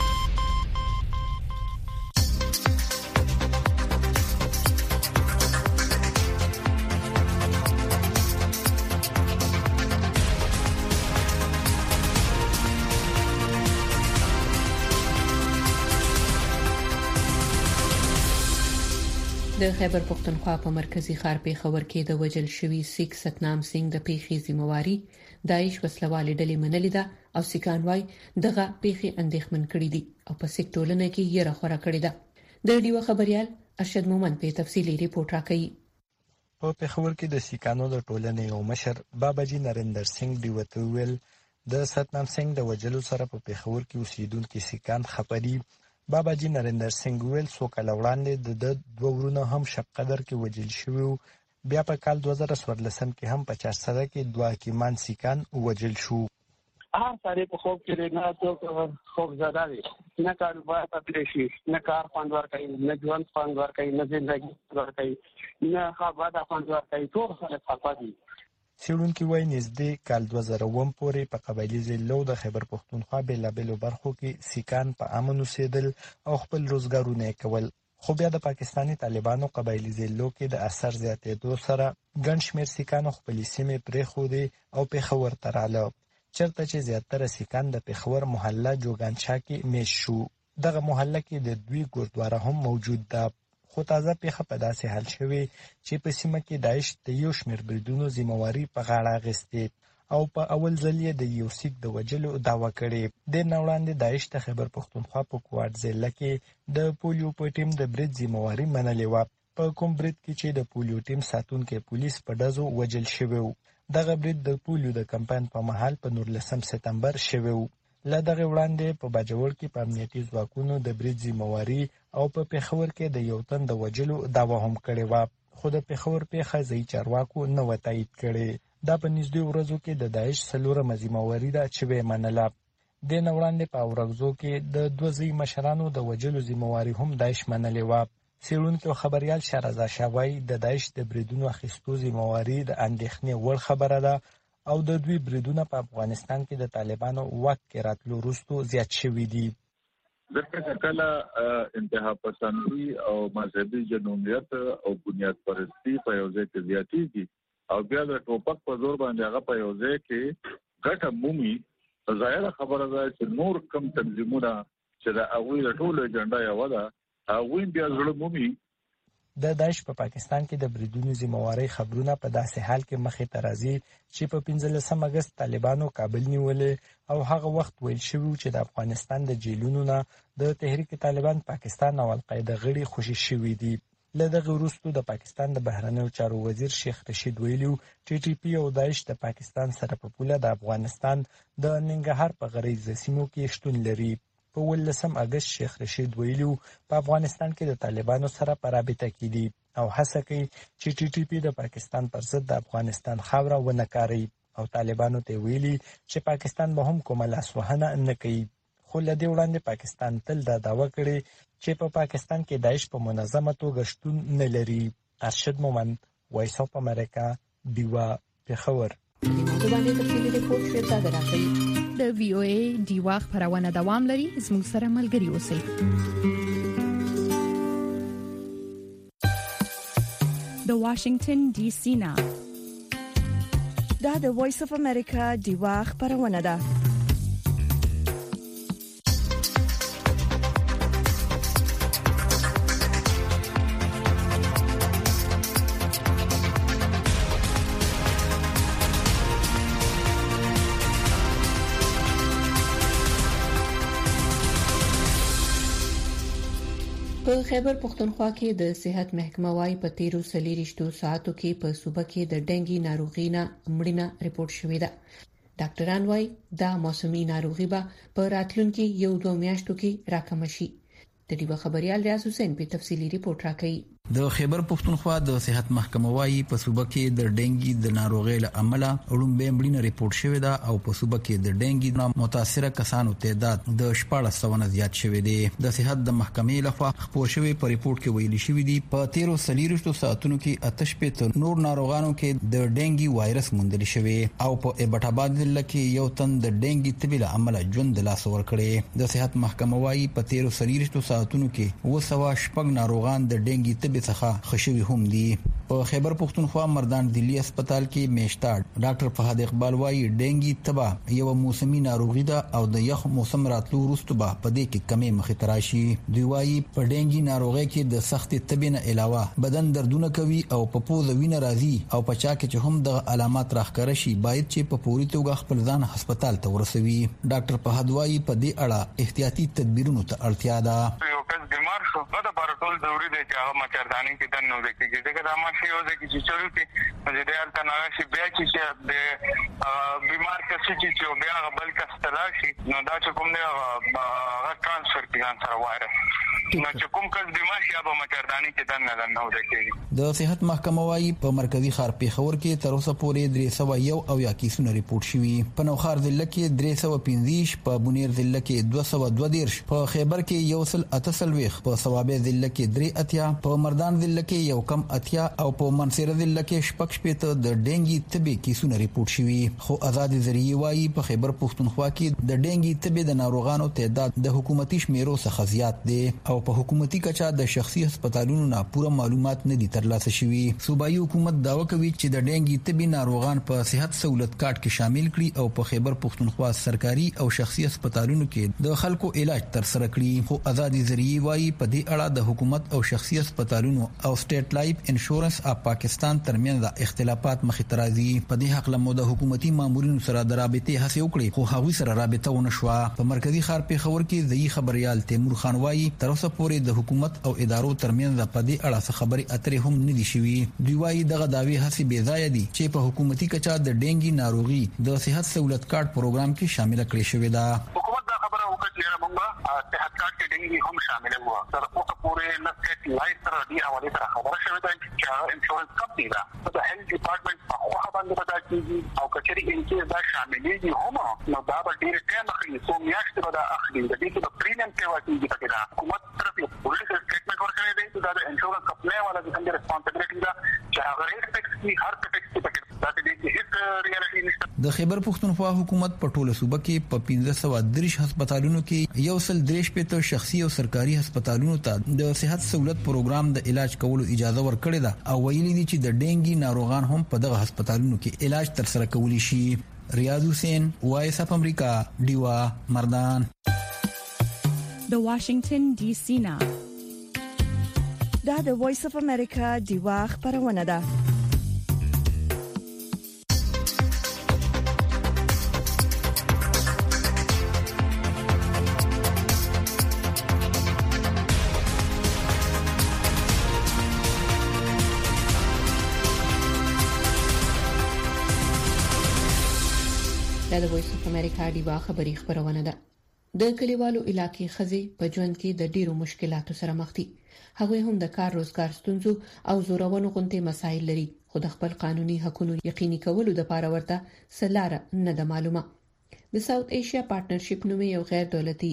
Speaker 4: د خیبر پختونخوا په مرکزی ښار پیښور کې د وجل شوی سیک ستنام سنگ د پیښې ذمہواری داعش وسلوالې ډلې منلې ده او سیکان وای دغه پیښې اندېښمن کړې دي او په سیک ټولنه کې یې راخوره کړې ده. د ډیو خبريال ارشد مومن په تفصیلی ریپورت راکړي.
Speaker 24: په پیښور کې د سیکانو د ټولنې یو مشر باباجي نریندر سنگ دیوته ویل د ستنام سنگ د وجلو سره په پیښور کې اوسیدونکو سیکان خبري. باباجي نریندر سنگ ویل څو کال وړاندې د دوه ورونو هم شق قدر کې وجل شوی بیا په کال 2014 کې هم په 400 کې دوه حکیمان سیکان وجل شو.
Speaker 5: هر سړی په خوب کې نه څوک خوب زده دی، نه کاروبار پاتې شي، نه کار خوند ورکوي، نه ژوند خوند ورکوي، نه ژوندګي ورکوي، نه خبره خوند ورکوي، ټول خلک خفه دي.
Speaker 24: څېړونکي وایي نږدې کال 2000 پورې په قبایلي ضلعو د خیبر پښتونخوا بېلابېلو برخو کې سیکان په امن اوسېدل او خپل روزګارونه یې کول، خو بیا د پاکستاني طالبانو قبایلي ضلعو کې د اثر زیاتېدو سره ګڼ شمېر سیکانو خپلې سیمې پرېښودې او پېښور ته راله، چېرته چې زیاتره سیکان د پېښور محله جوګانشا کې میشت شو. دغه محله کې د دوی ګردواره هم موجود ده، خو تازه پیښه په داسې حال شوې چې په سیمه کې داعش د یو شمېر بریدونو ذمہواري په غاړه اخیستې او په اول ځل یې د یو سیک د وژلو دعوه کړې. ډېر نه وړاندې داعش د خیبر پښتونخوا په کوټ ضلع کې د پولیو په ټیم د برید ذمہواري منلې وه، په کوم برید کې چې د پولیو ټیم ساتونکي پولیس په ډزو وژل شوي وو. دغه برید د پولیو د کمپاین په مهال په 19 سپتمبر شوی وو. له دغه وړاندې په باجوړ کې په امنیتي ځواکونو د برید ذمہواري او په پېښور کې د یو تن د وژلو دعوه هم کړې وه، خو د پېښور پیښه ځایي چارواکو نه وه تایید کړې. دا په نږدې ورځو کې د داعش 4مه ذمہواري ده چې ویې منله. دې نه وړاندې په اورګزو کې د 2 ځایي مشرانو د وژلو ذمہواري هم داعش منلې وه. څېړونکي او خبریال شهرزاد شاه وایي د داعش د بریدونو اخیستو ذمہواري د اندېښنې وړ خبره ده او د دوی بریدونه په افغانستان کې د طالبانو واک کې راتلو وروسته زیات شوي دي.
Speaker 7: ځکه کله انتها پسندي او مذهبي جنونیت او بنیاد پرستی په یو ځای کې زیاتېږي او بیا د ټوپک په زور باندې هغه په یو ځای کې ګټه مومي، ظاهره خبره ده چې نور کم تنظیمونه چې د هغوی د ټولو ایجنډا یوه ده هغوی بیا زړه مومي.
Speaker 24: د داعش په پاکستان کې د بریدونو ذمہواري خبرونه په داسې حال کې مخې ته راځي چې په 15 اگست طالبانو کابل نیولې او هغه وخت ویل شوی چې د افغانستان د جیلونو نه د تحریک طالبان پاکستان او القاعده غړي خوشي شوي دي. له دغه وروسته د پاکستان د بهرنیو چارو وزیر شیخ رشید ویلي چې ټي پی او داعش د پاکستان سره په پوله د افغانستان د ننګرهار په غریزه سیمو کې شتون لري. په 19 اگست شیخ رشید ویلي په افغانستان کې د طالبانو سره په رابطه کې دي او هڅه کوي چې ټي ټي پی د پاکستان پر ضد د افغانستان خاوره ونه کاروي او طالبانو ته ویلي چې پاکستان به هم کومه لاسوهنه نه کوي. خو له دې وړاندې پاکستان تل دا دعوه کړې چې په پاکستان کې داعش په منظمه توګه شتون نه لري. ارشد مومند، وایس اف امریکا، دیوا، پېښور.
Speaker 10: د وی او ای دیوا خبرونه دوام لري، زموږ سره ملګري اوسئ.
Speaker 1: د واشنگټن ډي سي نه دا د وایس اف امریکا دیوا خبرونه ده.
Speaker 4: په خیبر پښتونخوا کې د صحت محکمه وايي په 13 ساعتو کې په صوبه کې د ډنګي ناروغي نه مړینه ریپورت شوې ده. ډاکټران وايي دا موسمي ناروغي به په راتلونکي 1-2 میاشتو کې راکم شي. د دې خبريال ریاض حسین په تفصیلی ریپورت راکړي.
Speaker 8: د خیبر پښتونخوا د صحت محکمه وايي په صوبه کې د ډنګي د ناروغۍ له امله وړاندې مړینه ریپورت شوې ده او په صوبه کې د ډنګي نه متاثره کسانو تعداد د 1400 زیات شوی دی. د صحت د محکمې لخوا خبر شوی په ریپورت کې ویلي شوی دی په 13 ساعتونو کې آتش په نور ناروغانو کې د ډنګي وایرس موندل شوی او په ایبټ آباد ضلع کې یو تن د ډنګي تبې له امله ژوند لاس ور کړی. د صحت محکمه وايي په 13 ساعتونو کې 200 ناروغان د ډنګي تبې څخه خشوي هم دي. په خیبر پښتونخوا مردان دلی هسپتال کې میشتار ډاکټر فهد اقبال وايي ډنګي تبه یو موسمي ناروغي ده او د یخ موسم راتلو وروسته به په دې کې کمی مخې ته راشي. دوی وايي په ډنګي ناروغي کې د سخت تبې نه علاوه بدن دردونه کوي او په پوزه وینه راځي او په چا کې چې هم د علامات راښکاره شي باید چې په پوری توګه خپل ځان هسپتال ته ورسوي. ډاکټر فهد وايي په دې اړه احتیاطي تدبیرونو ته اړتیا ده.
Speaker 17: یو کس بیمار شو دا پر ټول ضروري دی چې هغه مچردانی کې دنه وکړي چې دا ماشي یو ځکه چې چلو کې د دې الته ناشي بیا چې د بیمار کسي چې بیا بل کس تلاشي نو دا چې کوم نه هغه ترانسفر کیږي سره وایرس نو چې کوم کس بیمار شي به مچرداني کې دنه نه ودکېږي.
Speaker 8: د صحت محکمه وايي په مرکزی ښار پیښور کې تر اوسه پورې 301 او یا کیسونه ریپورت شوي. په نوخار ضلع کې 315، په بونیر ضلع کې 222، په خیبر کې 138، په صوابه ضلع کې 83، په مردان ضلع کې یو کم 80 او په منصير ضلع کې 15 د ډینګي تبي کیسونه ریپورت شوي. خو آزاد ذریعہ وايي په خیبر پښتونخوا کې د ډینګي تبي د ناروغانو تعداد د حکومتي شمیرو څخه زیات دی او په حکومتي کچا د شخصي هسپتالونو نه پوره معلومات نه دي ترلاسه شوي. صوبایي حکومت داوا کوي چې د ډینګي تبي ناروغان په صحت سہولت کارت کې شامل کړي او په خیبر پښتونخوا سرکاري او شخصي هسپتالونو کې د خلکو علاج تر سره کړي. خو آزاد ذریعہ وايي په دې اړه د حکومت او شخصي هسپتالونو او سټیټ لایف انشورنس اف پاکستان ترمنځ د اختلافات مخې ته راځي. په دې حق له د حکومتي مامورینو سره د رابطې هڅه وکړي خو هغوی سره رابطه ونه شوه. په مرکزی ښار پیښور کې ځایي خبريال تیمور خان وايي تر اوسه پورې د حکومت او ادارو ترمنځ په دې اړه څه خبرې اترې هم نه دي شوي. دوی وايي دغه داوی هڅې بې ځایه دي چې په حکومتي کچا د ډینګي ناروغي د صحت سہولت کارت پروګرام کې شامل کړی شوی دا.
Speaker 17: حکومت دا خبره وکړه چې موږ صحت کارت کې ډینګي هم شامل وو. تر اوسه پورې نه سټیټ لایف سره دی حواله سره خبره شوې ده چې انشورنس کمپنی دا د هیلث ډپارټمنټ په خوا باندې پتا کیږي او کچري انکیز دا شاملېږي هم نو دا به ډیر ټایم اخلي. څو میاشتې به دا اخلي. د دې کې پریمیم کې واقعي پکې دا حکومت طرف یو پولیس سټیټمنټ ورکړی دی چې دا د انشورنس کمپنی والا د څنګه ریسپانسیبিলিټي دا چې هغه ریټ ټیکس کی هر ټیکس کې پکې دا د دې هیڅ ریالټي نشته.
Speaker 8: د خیبر پښتونخوا حکومت په ټوله صوبه کې په 1530 هسپتالونو کې 133 شخصي او سرکاري هسپتالونو ته د صحت سہولت پروګرام د علاج کولو اجازه ورکړې ده او ویلي دي چې د ډینګي ناروغان هم په دغه هسپتالونو کې علاج تر سره کولی شي. ریاض حسین، وایس اف امریکا، ډیوا، مردان.
Speaker 10: د واشنگټن ډي سي نا
Speaker 1: دا د وایس اف امریکا ډیوا خبرونه ده.
Speaker 4: د وایس اف امریکا ډیوا خبری خبرونه ده. د کلیوالو علاقې خزي په ژوند کې د ډیرو مشکلاتو سره مخ دي. هغه هم د کار روزګار ستونزو او زورونو غونډې مسایل لري خو د خپل قانوني حقوقو یقیني کولو لپاره ورته سلاره نه ده معلومه. د ساوث ایشیا پارټنرشپ نومي یو غیر دولتي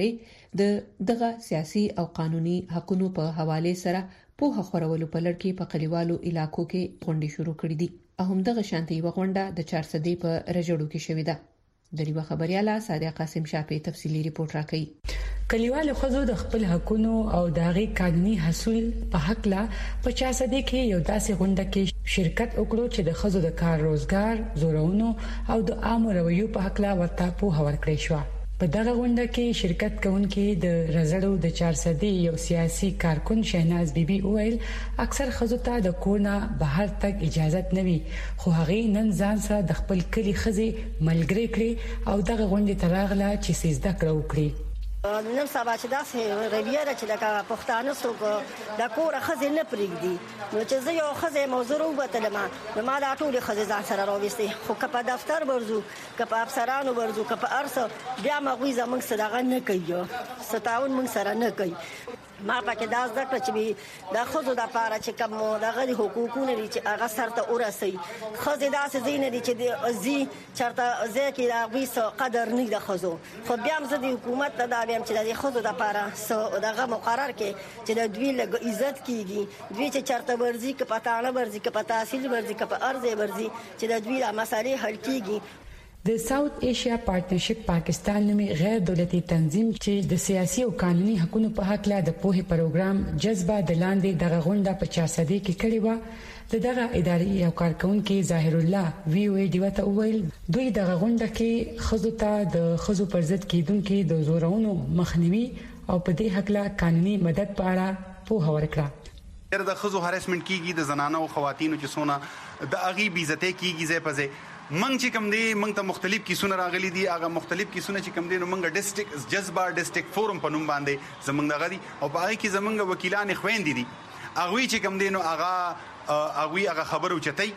Speaker 4: ادارې دغه سیاسي او قانوني حقوقو په حواله سره په خورولو په لړ کې په کلیوالو علاقو کې غونډې شروع کړې دي. هم دغه شانتي وغونډه د 400 په رجړو کې شوې ده. د ریو خبرياله صادق قاسم شاپي تفصيلي ریپورت راکړي.
Speaker 11: کلیوالو خزو د خپل حقوقو او داغي قانوني حصول په حق لا 50 کې یو داسې غونډه کې شرکت وکړو چې د خزو د کار روزګار زورونو او د عام رویو په حق لا ورته په هور کړی شو. په دغه غونډه کې شرکت کوونکي د رزړو د 400 یو سیاسي کارکون شهناز بیبي اویل اکثر خزو ته د کورنا بهر تک اجازه نه وي خو هغه نن ځان سره د خپل کلی خزي ملګری کړی او دغه غونډه تراغله چې سیزده کړو کړی.
Speaker 12: نن سبا چې داسې رویه چې لکه پښتانه څوک د کور خزې نه پرېږدي نو چې زه یو خزې موضوع وبتلم نو ما دا ټول خزې ځان سره راوستي خو که په دفتر ورزو که په افسرانو ورزو که په ارسه بیا مغوي زموږ صدقه نه کوي ستاون موږ سره نه کوي. ما پکې دا ځکه چې د خزو د پاره چې کوم دغه حقوقونه لري چې هغه سرته ورسي خزې داسې زین دي چې د ازي چرته ځکه دا ویسه قدر نه د خزو خو بیا هم زه د حکومت ته دا ویم چې د خزو د پاره دغه مقرر کې چې د دوی له عزت کیږي دوی چې چرته ورزي کې پټاله ورزي کې په تحصیل ورزي کې په ارزه ورزي چې د دوی د مسالې حل کیږي.
Speaker 11: د ساوث ایشیا پارټنرشپ پاکستان نومي غیر دولتي تنظیم چې د سیاسي او قانوني حقوقو په حق لا د پوهې پروګرام جذبه د لاندې دغه غونډه په 400 کې کړې و. دغه اداري او کارکونکو ظاهر الله وی او ای دیوته ویل دوی دغه غونډه کې خزو ته د خزو پر ضد کېدونکو د زورونو مخنیوي او په دې حق لا قانوني مدد په اړه په هور کړه.
Speaker 13: د خزو هراسمنت کیږي د زنانو او خواتینو چې سونه د اغي بیزته کیږي ځای په ځای منګ چې کم دی منګ ته مختلف کیسونه راغلي دي هغه مختلف کیسونه چې کم دي نو منګ ډیسټریکټ جذبه ډیسټریکټ فورم په نوم باندې زمنګ دغه دي او په هغه کې زمنګ وکیلان خويندې دي هغه چې کم دي نو هغه خبرو چتای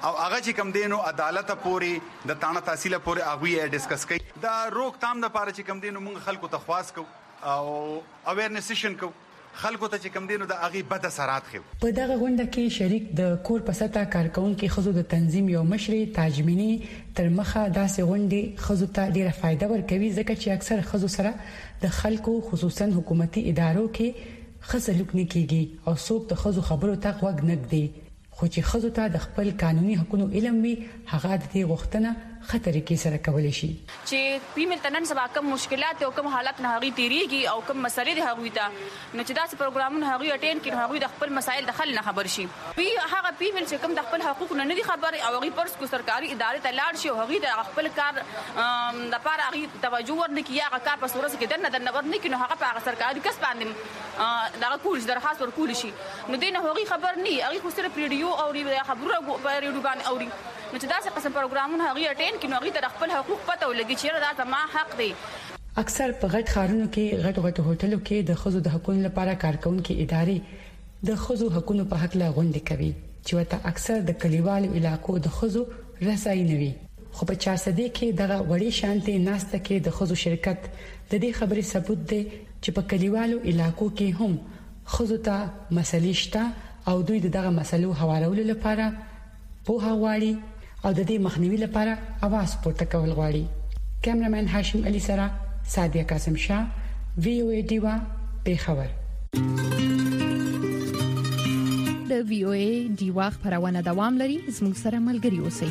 Speaker 13: او هغه چې کم دینو عدالت پورې د تانه تحصیل پورې هغه ډیسکس کوي دا روکتام د پاره چې کم دینو موږ خلکو ته خواص کو او اویرنس سیشن کو خلکو ته چې کم دینو د هغه بد اثرات خو
Speaker 11: په دغه غونډه کې شریک د کور پستا کارکونکو خزو د تنظیم یو مشري تاجمنی تر مخه داسې غونډې خزو ته ډیره فائدہ ورکوي ځکه چې اکثر خزو سره د خلکو خصوصا حکومتي ادارو کې خصلوک نه کیږي او څوک د خزو خبرو ته غوږ نه ږدي خو چې خزو ته د خپل قانوني حقوقو علم وي هغه د دې غوښتنه خطر کې سره کولای شي
Speaker 2: چې فیمیل تنن سبا کم مشکلات او کم حالات نه هغه تیریږي او کم مسلې د هغه ته نو چې داسې پروګرامونه هغه اټین کړي هغه د خپل مسایل د حل نه خبر شي وی هغه فیمیل چې کم د خپل حقوق نه دي خبر او هغه پرس کو سرکاري ادارې ته لاړ شي او هغه د خپل کار د لپاره هغه توجه ورنکړي هغه کار په صورت کې دنه ورنکړي نو هغه په سرکاري کس باندې دا کول درخواست ورکول شي نو دینه هغه خبر نه هغه خو صرف ریډیو او خبرونه په ریډیو باندې اوري نو چې داسې قسم پروګرامونه هغه اټین کینو هغه ته خپل حقوق پته ولګي چې دا ما حق دی
Speaker 11: اکثر په غټ خارونو کې غټ هوټلو کې د خزو د حقوقو لپاره کارکونکو ادارې د خزو حقوقو په حق لا غونډه کوي چې وته اکثر د کلیوالو علاقو د خزو رسای نه وي خو په 400 کې دغه وړي شانتي ناسته کې د خزو شرکت د دې خبرې ثبوت دی چې په کلیوالو علاقو کې هم خزو ته مسلې شته او دوی دغه مسلو حوالولو لپاره په هواړي او د دې مخنیوي لپاره اواز پورته کول غواړي کیمرمن هاشم علي سره سادیا قاسم شاه وی او ای دیوا پیښور
Speaker 10: د وی او ای دیوا خبرونه دوام لري زموږ سره ملګري اوسئ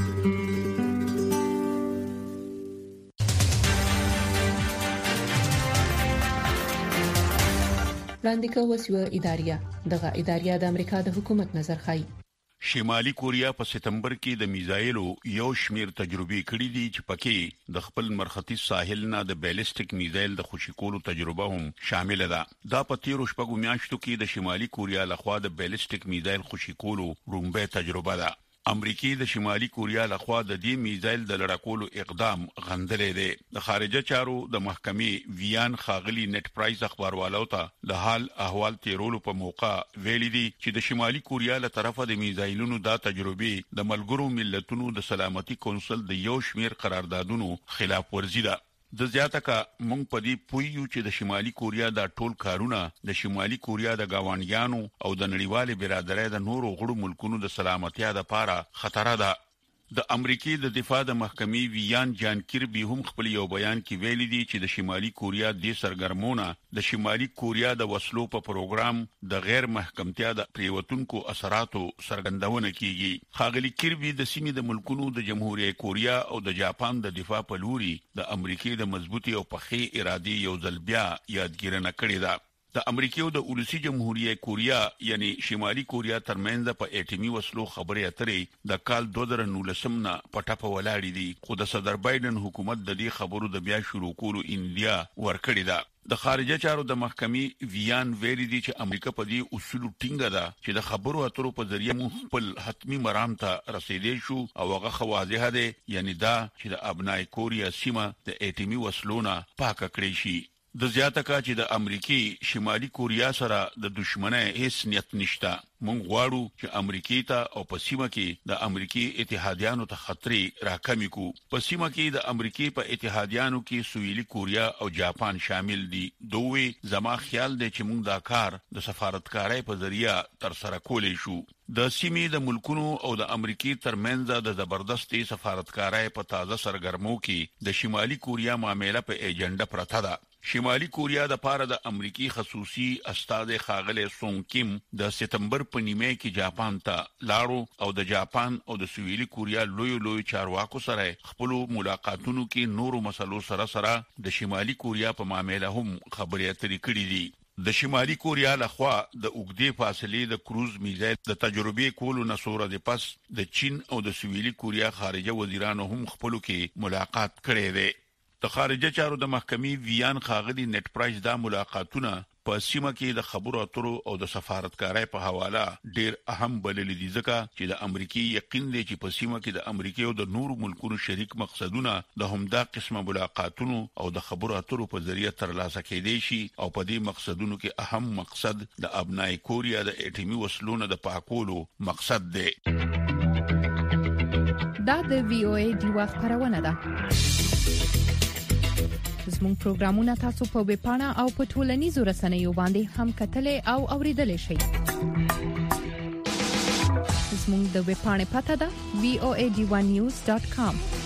Speaker 4: لاندې کوسیو ادارې دغه ادارې د امریکا د حکومت نظر خای
Speaker 6: شمالي کوریا په سپتمبر کې د میزایلو یو شمیر تجربې کړې دي چې پکې د خپل مرخصی ساحل نه د بیلستیک میزایل د خوشی کولو تجربه هم شامل ده دا په تیرو شپږو میاشتو کې د شمالي کوریا لخوا د بیلستیک میزایل خوشی کولو رومبه تجربه ده امریکای د شمالي کوریا لخوا د دې میزایل د لړکولو اقدام غندلې ده د خارجه چارو د محکمې ویان خاغلی نت پرایز اخباروالو ته د حال احوال تیرولو په موقع ویلي دي چې د شمالي کوریا له طرفه د میزایلونو دا تجربه د ملګرو ملتونو د سلامتي کونسل د یو شمیر قراردادونو خلاف ورزي ده د زیاته کا مونږ په دې پویو چې د شمالي کوریا د ټول کارونه د شمالي کوریا د گاونډیانو او د نړیوال برادرۍ د نورو غړو ملکونو د سلامتیا لپاره خطر ده د امریکای د دفاع د محکمې ویان جان کیربي هم خپل یو بیان کې ویلي دي چې د شمالي کوریا د سرګرمونه د شمالي کوریا د وسلو په پروګرام د غیر محکمتیا د پریوتونکو اثراتو څرګندونه کیږي خاغلی کیربي د سیمې د ملکونو د جمهوریت کوریا او د جاپان د دفاع په لوري د امریکای د مضبوطی او پخې ارادي یو ځل بیا یادګیرنه کړې ده د امریکای د ولسی جمهوریت کوریا یعنی شمالي کوریا ترمنځ په اټمی وسلو خبرې اترې د کال 2019 نه پټه په ولاړې دي خو د صدر بایدن حکومت د دې خبرو د بیا شروع کولو انډیا ورکړې ده د خارجه چارو د محکمې ویان ویلي دي چې امریکا په دې اصول ټینګه ده چې د خبرو اترو په ذریعہ مو خپل حتمی مرام ته رسیدې شو او هغه خواځه ده یعنی دا چې د ابنای کوریا سیمه د اټمی وسلونه پاک کړی شي د زیاته کا چې د امریکای شمالي کوریا سره د دښمنۍ هیڅ نیت نشته مونږ غواړو چې امریکای ته او په سیمه کې د امریکای اتحادیانو ته خطر راکمي کو په سیمه کې د امریکای په اتحادیانو کې سویلي کوریا او جاپان شامل دي دوی زما خیال دی چې مونږ دا کار د سفارتکارۍ په ذریعہ تر سره کولای شو د سیمې د ملکونو او د امریکای ترمنځ د زبردستي سفارتکارۍ په تازه سرګرمو کې د شمالي کوریا معاملې په ایجنډا پرته ده شمالي کوریا د پاره د امریکای خصوصي استاد خاغله سون کیم د سپتمبر په نیمه کې جاپان ته لاړو او د جاپان او د سویلي کوریا لوی چارواکو سره خپل ملاقاتونو کې نورو مسلو سره د شمالي کوریا په معاملې هم خبرې اترې کړې دي د شمالي کوریا لخوا د اوګدې فاصلې د کروز میزایل د تجربې کولو نسوره د پس د چین او د سویلي کوریا خارجه وزیرانو هم خپل کې ملاقات کړی دی د خارجه چارو د محکمې ویان خاغلی نت پرایز دا ملاقاتونه په سیمه کې د خبرو اترو او د سفارتکارۍ په حواله ډیر اهم بلل دي ځکه چې د امریکای یقین دی چې په سیمه کې د امریکای او د نورو ملکونو شریک مقصدونه د همدا قسمه ملاقاتونو او د خبرو اترو په ذریعہ ترلاسه کېدای شي او په دې مقصدونو کې اهم مقصد د ابنای کوریا د اټمی وسلونو د پاکولو مقصد دی
Speaker 10: دا د VOA ډیوا خبرونه ده. زموږ پروګرامونه تاسو په ویب پاڼه او په ټولنیزو رسنیو باندې هم کتلای او اوریدلای شئ. زموږ د ویب پاڼې پته ده voadiwanews.com.